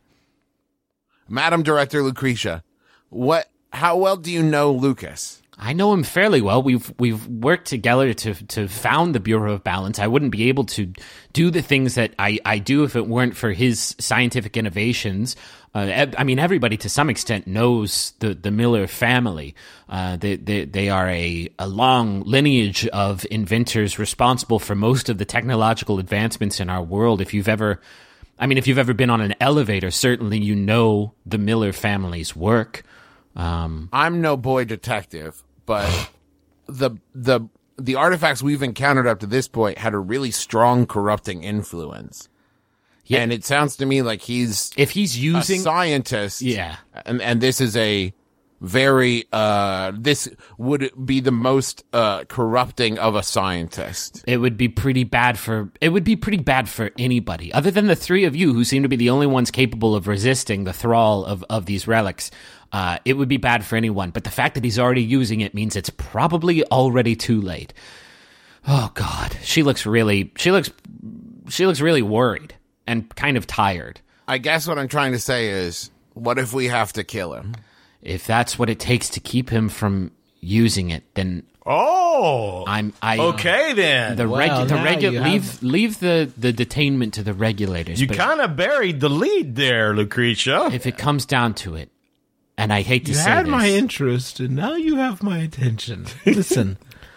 Madam Director Lucretia, what? How well do you know Lucas? I know him fairly well. We've we've worked together to to found the Bureau of Balance. I wouldn't be able to do the things that I, I do if it weren't for his scientific innovations. Uh, I mean, everybody to some extent knows the, the Miller family. Uh, they, they they are a, a long lineage of inventors responsible for most of the technological advancements in our world. If you've ever, I mean, if you've ever been on an elevator, certainly you know the Miller family's work. Um, I'm no boy detective, but the the the artifacts we've encountered up to this point had a really strong corrupting influence. Yeah. And it sounds to me like he's if he's a using, scientist. yeah. And and this is a very uh this would be the most uh corrupting of a scientist. it would be pretty bad for it would be pretty bad for anybody other than the three of you who seem to be the only ones capable of resisting the thrall of, of these relics. Uh, it would be bad for anyone, but the fact that he's already using it means it's probably already too late. Oh God, she looks really, she looks, she looks really worried and kind of tired. I guess what I'm trying to say is, what if we have to kill him? If that's what it takes to keep him from using it, then Oh, I'm I okay then. The reg, Well, the now regu- you leave have- leave the, the detainment to the regulators. you but kind of buried the lead there, Lucretia. if it comes down to it, and I hate to You say had this, my interest, and now you have my attention. Listen,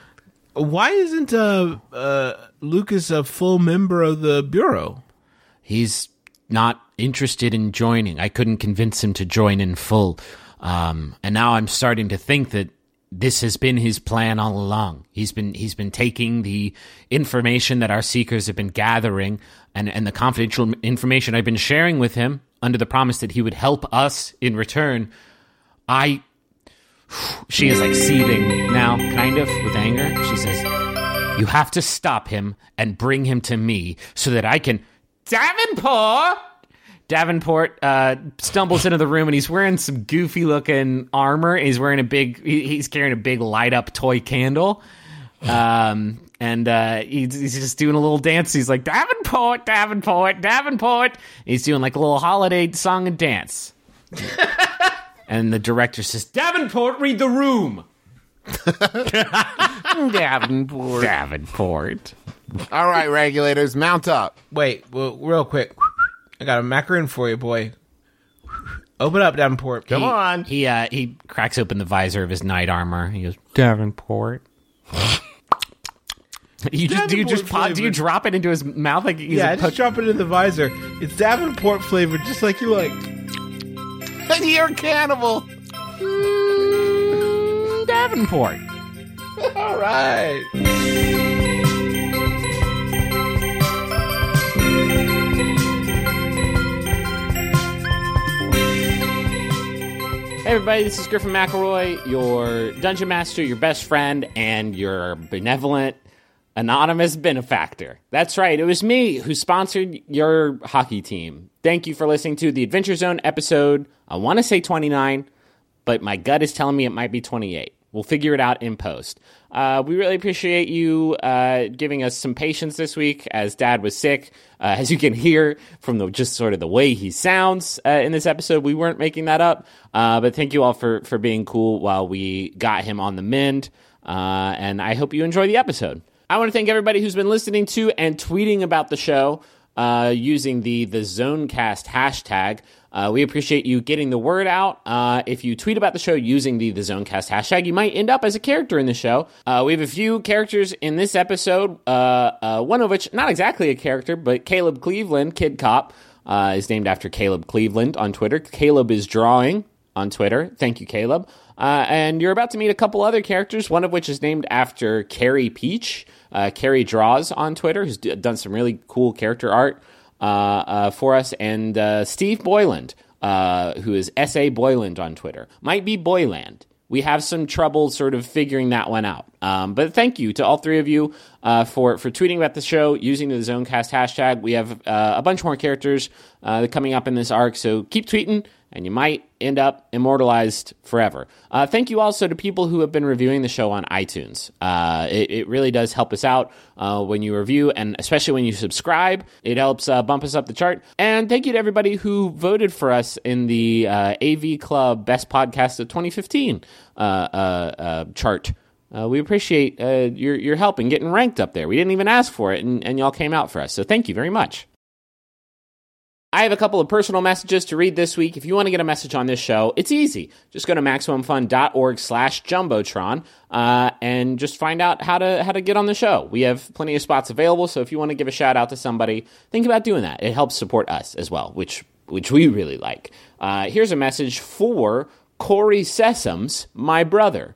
why isn't uh, uh, Lucas a full member of the Bureau? he's not interested in joining. I couldn't convince him to join in full, um, and now I'm starting to think that this has been his plan all along. He's been he's been taking the information that our seekers have been gathering and, and the confidential information I've been sharing with him under the promise that he would help us in return. I, she is like seething now, kind of, with anger. She says, you have to stop him and bring him to me so that I can... Davenport! Davenport uh, stumbles into the room and he's wearing some goofy-looking armor. He's wearing a big... he- He's carrying a big light-up toy candle. Um, and uh, he's, he's just doing a little dance. He's like, Davenport, Davenport, Davenport. He's doing like a little holiday song and dance. And the director says, Davenport, read the room. Davenport. Davenport. All right, regulators, mount up. Wait, well, real quick. I got a macaroon for you, boy. Open up, Davenport. Come he, on. He uh, he cracks open the visor of his knight armor. He goes, Davenport. you just do you just Davenport pop, do you flavored. drop it into his mouth like he's Yeah, a I just drop it in the visor. It's Davenport flavored, just like you like. You're a cannibal. Mm, Davenport. All right. Hey everybody, this is Griffin McElroy, your dungeon master, your best friend, and your benevolent, anonymous benefactor. That's right, it was me who sponsored your hockey team. Thank you for listening to the Adventure Zone episode, I want to say twenty-nine, but my gut is telling me it might be twenty-eight. We'll figure it out in post. Uh, we really appreciate you uh, giving us some patience this week as Dad was sick. Uh, as you can hear from the just sort of the way he sounds uh, in this episode, we weren't making that up. Uh, but thank you all for, for being cool while we got him on the mend. Uh, and I hope you enjoy the episode. I want to thank everybody who's been listening to and tweeting about the show uh, using the, the Zonecast hashtag. Uh, we appreciate you getting the word out. Uh, if you tweet about the show using the, the Zonecast hashtag, you might end up as a character in the show. Uh, we have a few characters in this episode, uh, uh, one of which, not exactly a character, but Caleb Cleveland, Kid Cop, uh, is named after Caleb Cleveland on Twitter. Caleb is drawing on Twitter. Thank you, Caleb. Uh, and you're about to meet a couple other characters, one of which is named after Carrie Peach. Uh, Carrie Draws on Twitter, who's d- done some really cool character art. Uh, uh, for us, and uh, Steve Boyland, uh, who is S A Boyland on Twitter. Might be Boyland. We have some trouble sort of figuring that one out. Um, but thank you to all three of you uh, for, for tweeting about the show using the Zonecast hashtag. We have uh, a bunch more characters uh, coming up in this arc, so keep tweeting, and you might end up immortalized forever. Uh, thank you also to people who have been reviewing the show on iTunes. Uh, it, it really does help us out uh, when you review, and especially when you subscribe. It helps uh, bump us up the chart. And thank you to everybody who voted for us in the uh, A V Club Best Podcast of twenty fifteen uh, uh, uh, chart. Uh, we appreciate uh, your, your help in getting ranked up there. We didn't even ask for it, and, and y'all came out for us. So thank you very much. I have a couple of personal messages to read this week. If you want to get a message on this show, it's easy. Just go to MaximumFun.org slash Jumbotron uh, and just find out how to how to get on the show. We have plenty of spots available, so if you want to give a shout out to somebody, think about doing that. It helps support us as well, which which we really like. Uh, here's a message for Corey Sessoms, my brother.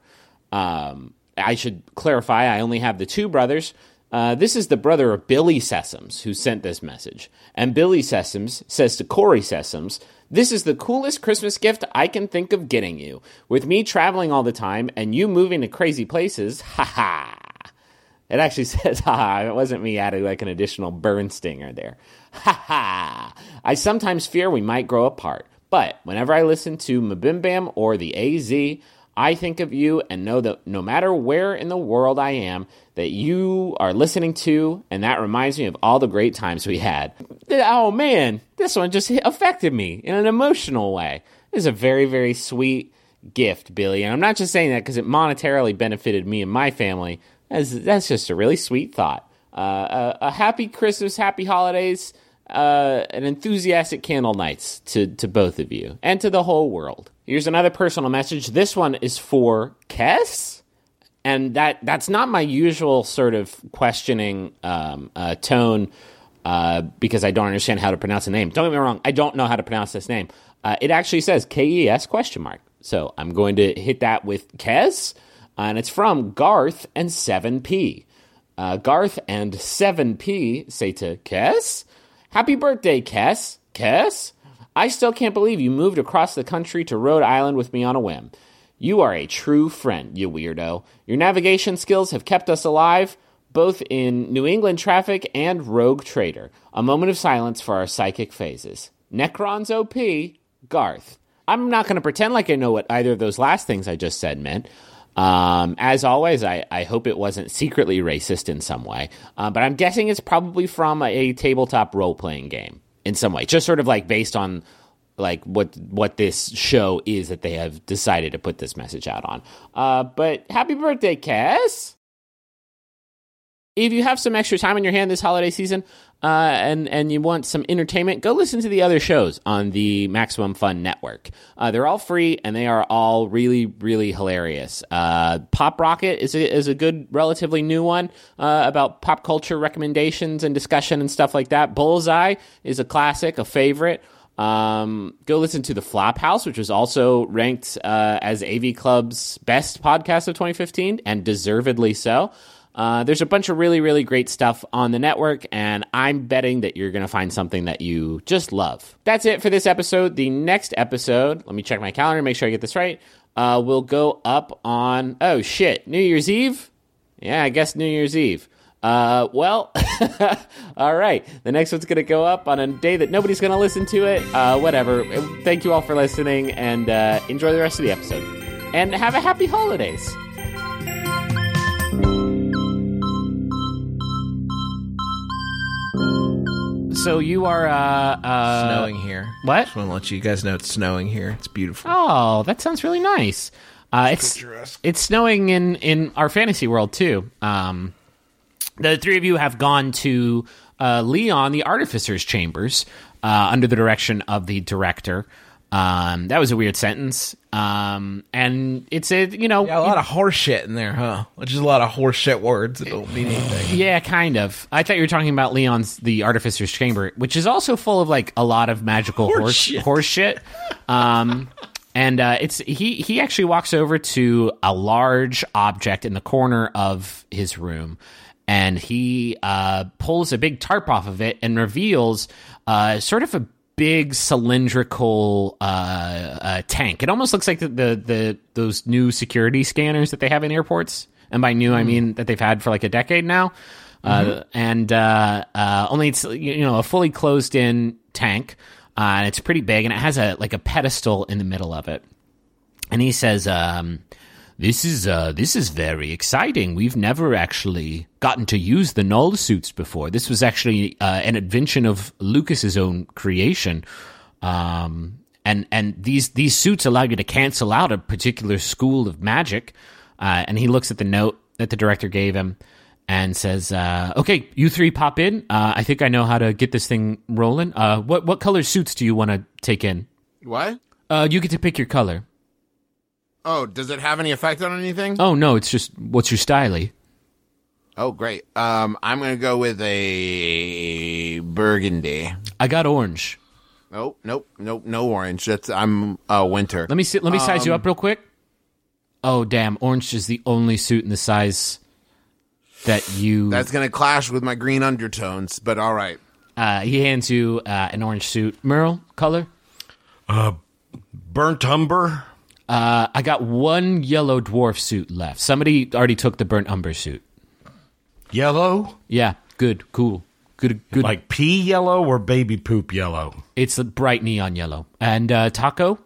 Um, I should clarify, I only have the two brothers. Uh, this is the brother of Billy Sessoms who sent this message. And Billy Sessoms says to Corey Sessoms, "This is the coolest Christmas gift I can think of getting you. With me traveling all the time and you moving to crazy places, ha-ha." It actually says, ha-ha. It wasn't me adding like an additional burn stinger there. Ha-ha. I sometimes fear we might grow apart. But whenever I listen to Mabim Bam or the A Z, I think of you and know that no matter where in the world I am, that you are listening to, and that reminds me of all the great times we had. Oh man, this one just affected me in an emotional way. This is a very, very sweet gift, Billy, and I'm not just saying that because it monetarily benefited me and my family. That's, that's just a really sweet thought. Uh, a, a happy Christmas, happy holidays, uh, and enthusiastic candle nights to, to both of you, and to the whole world. Here's another personal message. This one is for Kess, and that that's not my usual sort of questioning um, uh, tone uh, because I don't understand how to pronounce the name. Don't get me wrong, I don't know how to pronounce this name. Uh, it actually says K E S question mark. So I'm going to hit that with Kess, and it's from Garth and seven P. Uh, Garth and seven P say to Kess, "Happy birthday, Kess. Kess? I still can't believe you moved across the country to Rhode Island with me on a whim. You are a true friend, you weirdo. Your navigation skills have kept us alive, both in New England traffic and Rogue Trader. A moment of silence for our psychic phases. Necrons O P, Garth." I'm not going to pretend like I know what either of those last things I just said meant. Um, as always, I, I hope it wasn't secretly racist in some way, uh, but I'm guessing it's probably from a, a tabletop role-playing game in some way, just sort of like based on like what what this show is that they have decided to put this message out on. Uh, but happy birthday, Cass! If you have some extra time on your hand this holiday season, uh, and and you want some entertainment, go listen to the other shows on the Maximum Fun Network. Uh, they're all free, and they are all really, really hilarious. Uh, Pop Rocket is a, is a good, relatively new one uh, about pop culture recommendations and discussion and stuff like that. Bullseye is a classic, a favorite. Um, go listen to The Flophouse, which was also ranked uh, as A V Club's best podcast of twenty fifteen, and deservedly so. Uh, there's a bunch of really, really great stuff on the network, and I'm betting that you're going to find something that you just love. That's it for this episode. The next episode, let me check my calendar, make sure I get this right, uh, will go up on, oh shit, New Year's Eve? Yeah, I guess New Year's Eve. Uh, well, all right. The next one's going to go up on a day that nobody's going to listen to it. Uh, whatever. Thank you all for listening, and uh, enjoy the rest of the episode. And have a happy holidays. So you are, uh, uh... snowing here. What? Just want to let you guys know it's snowing here. It's beautiful. Oh, that sounds really nice. Uh, it's it's snowing in, in our fantasy world, too. Um, the three of you have gone to uh, Leon, the Artificer's Chambers, uh, under the direction of the director. Um, that was a weird sentence. Um, and it's a, you know... Yeah, a lot of horse shit in there, huh? Which is a lot of horse shit words that don't mean anything. Yeah, kind of. I thought you were talking about Leon's The Artificer's Chamber, which is also full of, like, a lot of magical horse, horse shit. Horse shit. Um, and uh, it's he, he actually walks over to a large object in the corner of his room, and he uh, pulls a big tarp off of it and reveals uh, sort of a big cylindrical uh, uh, tank. It almost looks like the, the the those new security scanners that they have in airports. And by new, mm. I mean that they've had for like a decade now. Mm-hmm. Uh, and uh, uh, only it's you know a fully closed in tank. Uh, and it's pretty big, and it has a like a pedestal in the middle of it. And he says, um, "This is uh, this is very exciting. We've never actually gotten to use the null suits before. This was actually uh, an invention of Lucas's own creation, um, and and these these suits allow you to cancel out a particular school of magic." Uh, and he looks at the note that the director gave him and says, uh, "Okay, you three pop in. Uh, I think I know how to get this thing rolling. Uh, what what color suits do you want to take in? What? Uh, you get to pick your color." Oh, does it have any effect on anything? Oh, no, it's just, what's your styly? Oh, great. Um, I'm going to go with a burgundy. I got orange. Nope, nope, nope, no orange. That's I'm uh, winter. Let me see, let me size um, you up real quick. Oh, damn, orange is the only suit in the size that you... That's going to clash with my green undertones, but all right. Uh, he hands you uh, an orange suit. Merle, color? Uh, burnt umber. Uh, I got one yellow dwarf suit left. Somebody already took the burnt umber suit. Yellow? Yeah, good, cool. Good, good. Like pea yellow or baby poop yellow? It's a bright neon yellow. And uh, Taco?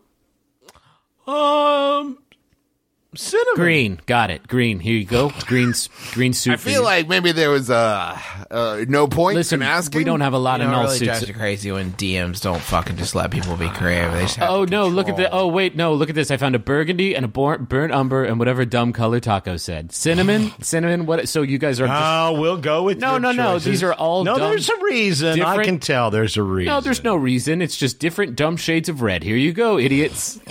Um, cinnamon. Green. Got it. Green. Here you go. Green, green suit. I feel like maybe there was uh, uh, no point Listen, in asking. we don't have a lot You of know, it null really suits. drives you crazy when D Ms don't fucking just let people be creative. They just have Oh to no! Look at the. control. Oh wait, no! Look at this! I found a burgundy and a burnt, burnt umber and whatever dumb color Taco said. Cinnamon, cinnamon. What? So you guys are. Just, Oh, we'll go with No, your no, no, choices. these are all No, dumb, there's a reason. I different- can tell there's a reason. no, there's no reason. It's just different dumb shades of red. Here you go, idiots.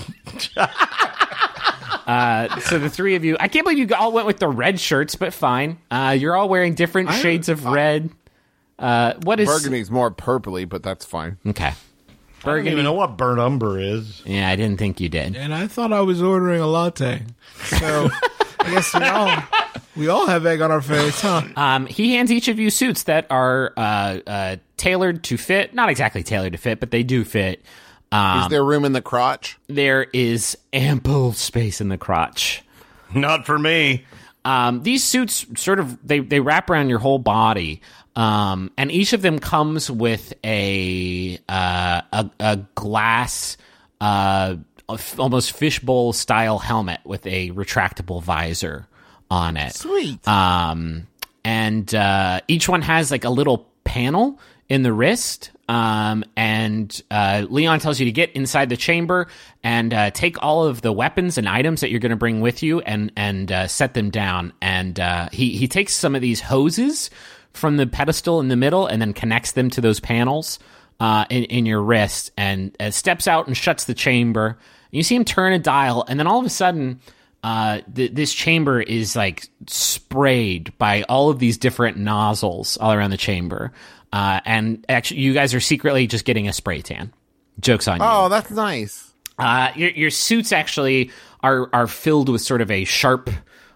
uh, so the three of you, I can't believe you all went with the red shirts, but fine. Uh, you're all wearing different shades of red. Uh, what is Burgundy's more purpley, but that's fine. okay? I don't Burgundy. even know what burnt umber is. Yeah, I didn't think you did. And I thought I was ordering a latte. So I guess we all, we all have egg on our face, huh? Um, he hands each of you suits that are uh, uh, tailored to fit. Not exactly tailored to fit, but they do fit. Um, Is there room in the crotch? there is ample space in the crotch. Not for me. Um, these suits sort of they, they wrap around your whole body, um, and each of them comes with a uh, a, a glass, uh, almost fishbowl style helmet with a retractable visor on it. Sweet. Um, and uh, each one has like a little panel in the wrist Um, and uh, Leon tells you to get inside the chamber and uh, take all of the weapons and items that you're going to bring with you and and uh, set them down. And uh, he he takes some of these hoses from the pedestal in the middle and then connects them to those panels uh, in in your wrist and uh, steps out and shuts the chamber. You see him turn a dial, and then all of a sudden, uh, th- this chamber is like sprayed by all of these different nozzles all around the chamber. Uh, and actually, you guys are secretly just getting a spray tan. Joke's on you. Oh, that's nice. Uh, your, your suits actually are are filled with sort of a sharp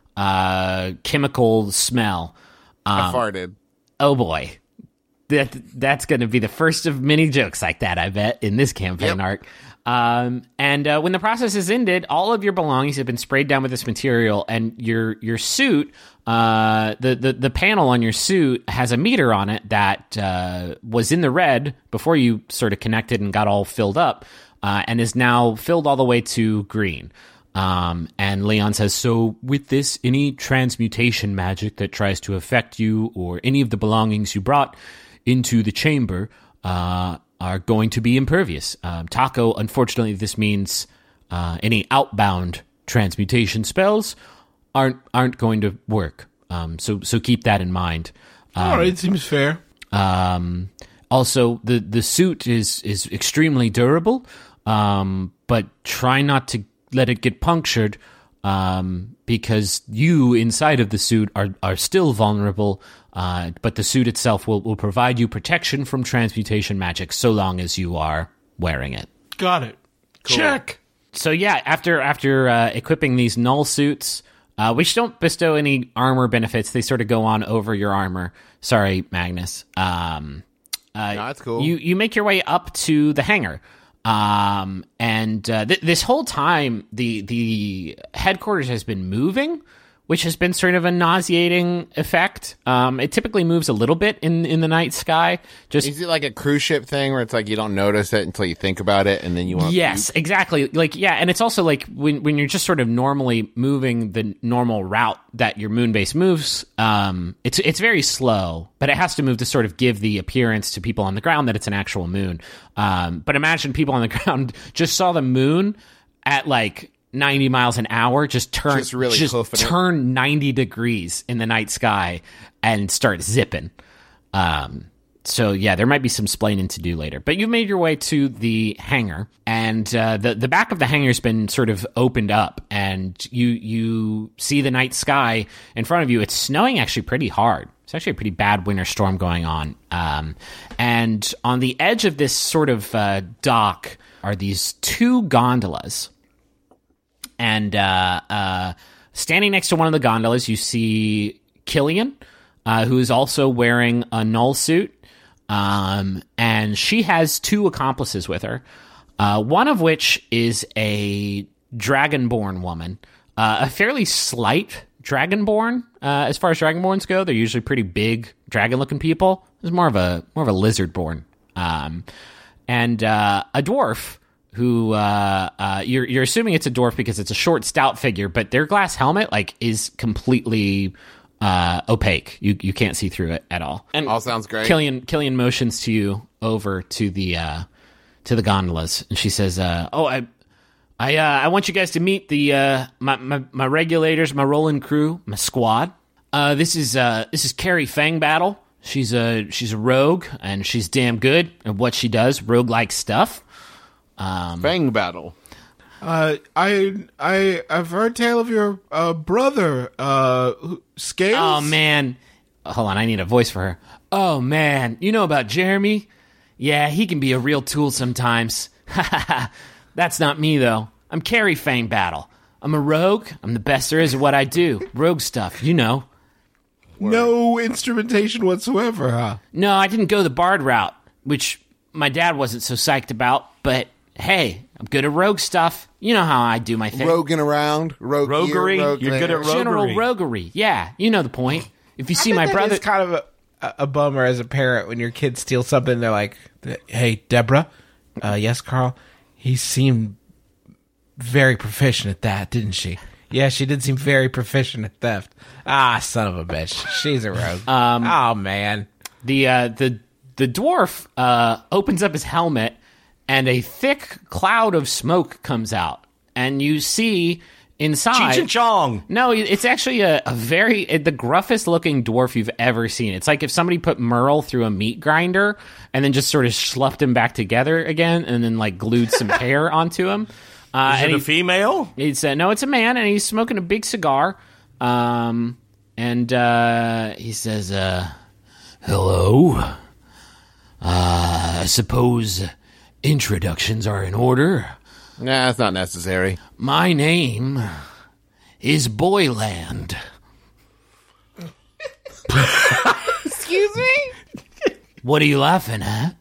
uh, chemical smell. Um, I farted. Oh boy, that that's going to be the first of many jokes like that, I bet, in this campaign Yep. arc. Um, and uh, when the process is ended, all of your belongings have been sprayed down with this material, and your your suit, uh, the, the the panel on your suit has a meter on it that uh, was in the red before you sort of connected and got all filled up, uh, and is now filled all the way to green. Um, and Leon says, so with this, any transmutation magic that tries to affect you or any of the belongings you brought into the chamber, uh, are going to be impervious. Um, Taco, unfortunately, this means uh, any outbound transmutation spells aren't aren't going to work. Um, so so keep that in mind. Um, All right, seems fair. um, also, the the suit is is extremely durable, um, but try not to let it get punctured. Um, because you inside of the suit are, are still vulnerable, uh, but the suit itself will, will provide you protection from transmutation magic so long as you are wearing it. Got it. Check. So yeah, after after uh, equipping these null suits, uh, which don't bestow any armor benefits, they sort of go on over your armor. Sorry, Magnus. Um, uh, No, that's cool. You you make your way up to the hangar. Um, and uh, th- this whole time, the the headquarters has been moving, which has been sort of a nauseating effect. Um, it typically moves a little bit in, in the night sky. Just Is it like a cruise ship thing where it's like you don't notice it until you think about it and then you want to yes, exactly. Like yeah, and it's also like when when you're just sort of normally moving the normal route that your moon base moves, um, it's it's very slow, but it has to move to sort of give the appearance to people on the ground that it's an actual moon. Um, but imagine people on the ground just saw the moon at like ninety miles an hour, just turn, Just really just hoofing it. turn ninety degrees in the night sky and start zipping. Um, so yeah, there might be some splaining to do later, but you've made your way to the hangar, and uh, the the back of the hangar's been sort of opened up, and you you see the night sky in front of you. It's snowing actually pretty hard. It's actually a pretty bad winter storm going on. Um, and on the edge of this sort of uh, dock are these two gondolas. And uh, uh, standing next to one of the gondolas, you see Killian, uh, who is also wearing a null suit. Um, and she has two accomplices with her, uh, one of which is a dragonborn woman, uh, a fairly slight dragonborn. Uh, as far as dragonborns go, they're usually pretty big dragon-looking people. This is more of a more of a lizardborn, um, and uh, a dwarf. Who uh, uh, you're you're assuming it's a dwarf because it's a short, stout figure, but their glass helmet like is completely uh, opaque. You you can't see through it at all. And All sounds great. Killian Killian motions to you over to the uh, to the gondolas, and she says, uh, "Oh, I I uh, I want you guys to meet the uh, my, my my regulators, my rolling crew, my squad. Uh, this is uh, this is Carrie Fangbattle. She's a she's a rogue, and she's damn good at what she does, rogue-like stuff." Fang battle. Uh, I I I've heard tale of your uh, brother, uh, who- Scales. Oh man, hold on, I need a voice for her. Oh man, you know about Jeremy? Yeah, he can be a real tool sometimes. That's not me though. I'm Carrie Fangbattle. I'm a rogue. I'm the best there is at what I do. Rogue stuff, you know. No instrumentation whatsoever, huh? No, I didn't go the bard route, which my dad wasn't so psyched about, but hey, I'm good at rogue stuff. You know how I do my thing. Roguing around. Rogue Roguery? Here, rogue You're good there. at General roguery. roguery. Yeah, you know the point. If you see I my bet that brother... is kind of a, a bummer as a parent when your kid steals something. They're like, "Hey, Deborah, uh, yes, Carl. He seemed very proficient at that, didn't she? Yeah, she did seem very proficient at theft. Ah, son of a bitch, she's a rogue. um, oh man, The uh, the the dwarf uh, opens up his helmet, and a thick cloud of smoke comes out, and you see inside. Cheech and Chong. No, it's actually a, a very the gruffest looking dwarf you've ever seen. It's like if somebody put Merle through a meat grinder and then just sort of sloughed him back together again, and then like glued some hair onto him. Uh, Is and it a he, female? It's uh, no, it's a man, and he's smoking a big cigar. Um, and uh, he says, uh, "Hello. Uh, I suppose introductions are in order. Nah, it's not necessary. My name is Boyland." Excuse me? What are you laughing at?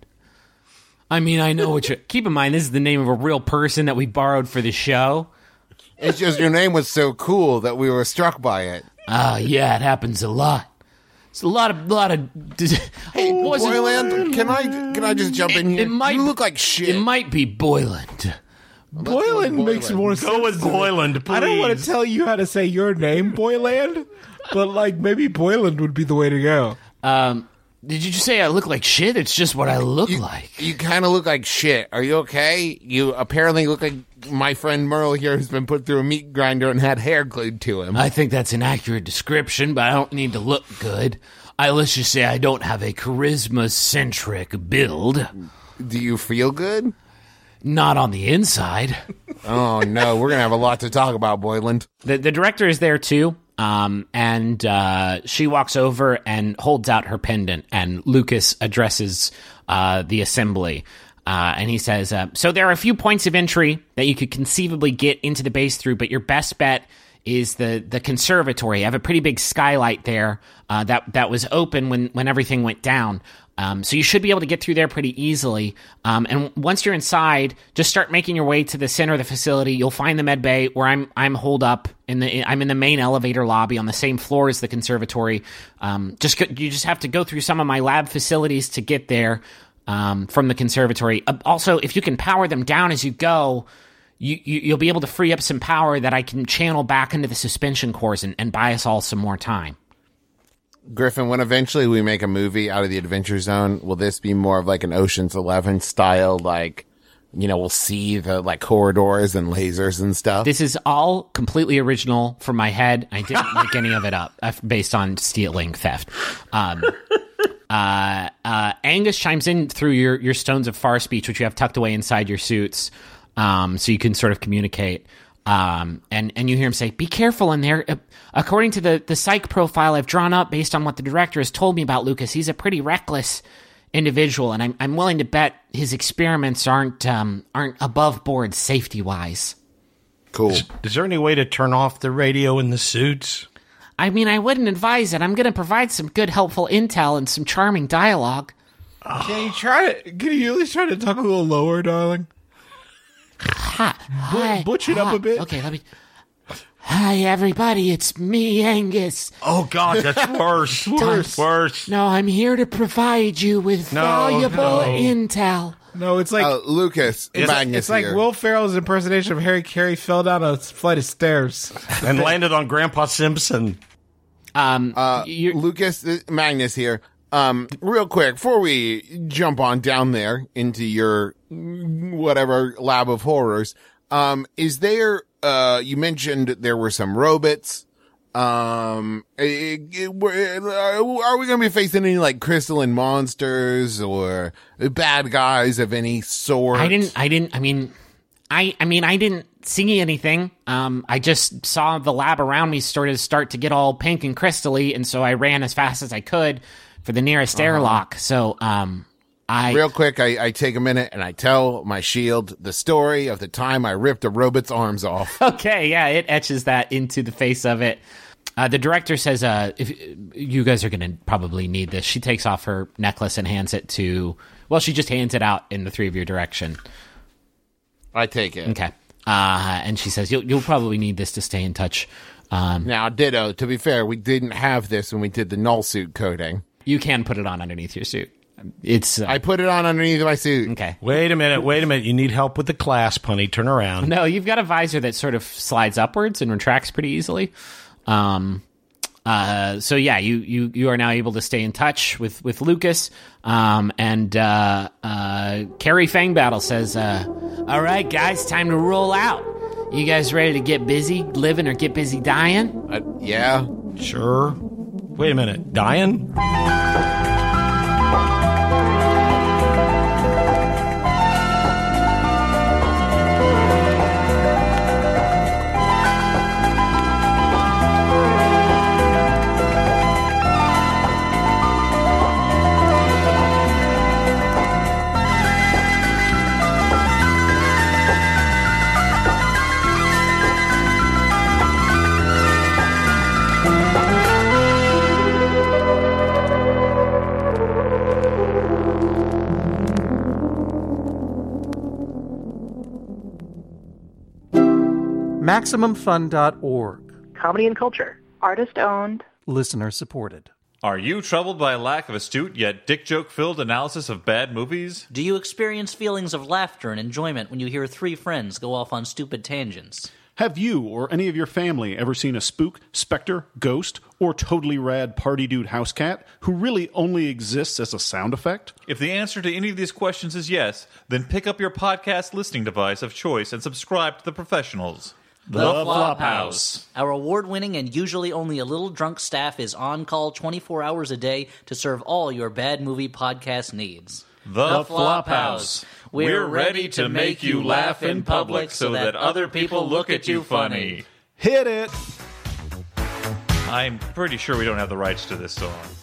I mean, I know what you're... Keep in mind, this is the name of a real person that we borrowed for the show. It's just your name was so cool that we were struck by it. Ah, uh, yeah, it happens a lot. It's a lot of... lot of. Hey, wasn't- Boyland, can I can I just jump in here? It might you look like shit. It might be Boyland. Boyland Boyland. makes more sense. Go with to me. Boyland, please. I don't want to tell you how to say your name, Boyland, but like maybe Boyland would be the way to go. Um, did you just say I look like shit? It's just what I look You, like. you kind of look like shit. Are you okay? You apparently look like my friend Merle here, who's been put through a meat grinder and had hair glued to him. I think that's an accurate description, but I don't need to look good. I let's just say I don't have a charisma-centric build. Do you feel good? Not on the inside. Oh no, we're gonna have a lot to talk about, Boyland. The the director is there too, um, and uh, she walks over and holds out her pendant, and Lucas addresses uh, the assembly, uh, and he says, uh, "So there are a few points of entry that you could conceivably get into the base through, but your best bet is the the conservatory. I have a pretty big skylight there uh, that that was open when when everything went down." Um, so you should be able to get through there pretty easily. Um, and once you're inside, just start making your way to the center of the facility. You'll find the med bay where I'm I'm holed up in the I'm in the main elevator lobby on the same floor as the conservatory. Um, just go, you just have to go through some of my lab facilities to get there um, from the conservatory. Uh, also, if you can power them down as you go, you, you you'll be able to free up some power that I can channel back into the suspension cores and, and buy us all some more time. Griffin, when eventually we make a movie out of the Adventure Zone, will this be more of like an Ocean's Eleven style, like, you know, we'll see the like corridors and lasers and stuff? This is all completely original from my head. I didn't make any of it up uh, based on stealing theft. Um, uh, uh, Angus chimes in through your, your Stones of Far speech, which you have tucked away inside your suits, um, so you can sort of communicate. Um, and, and you hear him say, "Be careful in there. Uh, according to the, the psych profile I've drawn up based on what the director has told me about Lucas, he's a pretty reckless individual, and I'm, I'm willing to bet his experiments aren't, um, aren't above board safety-wise." Cool. Is, is there any way to turn off the radio in the suits? I mean, I wouldn't advise it. I'm going to provide some good, helpful intel and some charming dialogue. Can you try to? Can you at least try to talk a little lower, darling? Hi, hi, butch it up hi. a bit. Okay, let me... Hi, everybody. It's me, Angus. Oh, God, that's worse. worse. Worse. No, I'm here to provide you with No, valuable no. intel. No, it's like Uh, Lucas, it's, Magnus it's like here. Will Ferrell's impersonation of Harry Carey fell down a flight of stairs. And landed on Grandpa Simpson. Um, Uh, you Lucas, uh, Magnus here. Um, real quick, before we jump on down there into your whatever lab of horrors, um, is there, uh, you mentioned there were some robots. Um, eh, eh, are we going to be facing any like crystalline monsters or bad guys of any sort? I didn't. I didn't. I mean, I. I mean, I didn't see anything. Um, I just saw the lab around me sort of start to get all pink and crystally, and so I ran as fast as I could for the nearest Uh-huh. airlock. So, um, I Real quick, I, I take a minute and I tell my shield the story of the time I ripped a robot's arms off. Okay, yeah, it etches that into the face of it. Uh, the director says, uh, "If you guys are going to probably need this," she takes off her necklace and hands it to. Well, she just hands it out in the three of your direction. I take it. Okay, uh, and she says, "You'll you'll probably need this to stay in touch." Um, Now, ditto, to be fair, we didn't have this when we did the null suit coding. you can put it on underneath your suit. It's uh, I put it on underneath my suit. okay. Wait a minute. Wait a minute. You need help with the clasp, honey. Turn around. No, you've got a visor that sort of slides upwards and retracts pretty easily. Um, uh, so yeah, you, you, you are now able to stay in touch with, with Lucas. Um, and uh, uh, Carrie Fangbattle says, uh, all right, guys, time to roll out. You guys ready to get busy living or get busy dying? Uh, yeah. Sure. Wait a minute. Dying? Maximum Fun dot org. Comedy and culture. Artist owned. Listener supported. Are you troubled by a lack of astute yet dick joke-filled analysis of bad movies? Do you experience feelings of laughter and enjoyment when you hear three friends go off on stupid tangents? Have you or any of your family ever seen a spook, specter, ghost, or totally rad party dude house cat who really only exists as a sound effect? If the answer to any of these questions is yes, then pick up your podcast listening device of choice and subscribe to The Professionals. The, the Flophouse. Our award-winning and usually only a little drunk staff is on call twenty-four hours a day to serve all your bad movie podcast needs. The, the Flophouse. We're ready to make you laugh in public so that other people look at you funny. Hit it! I'm pretty sure we don't have the rights to this song.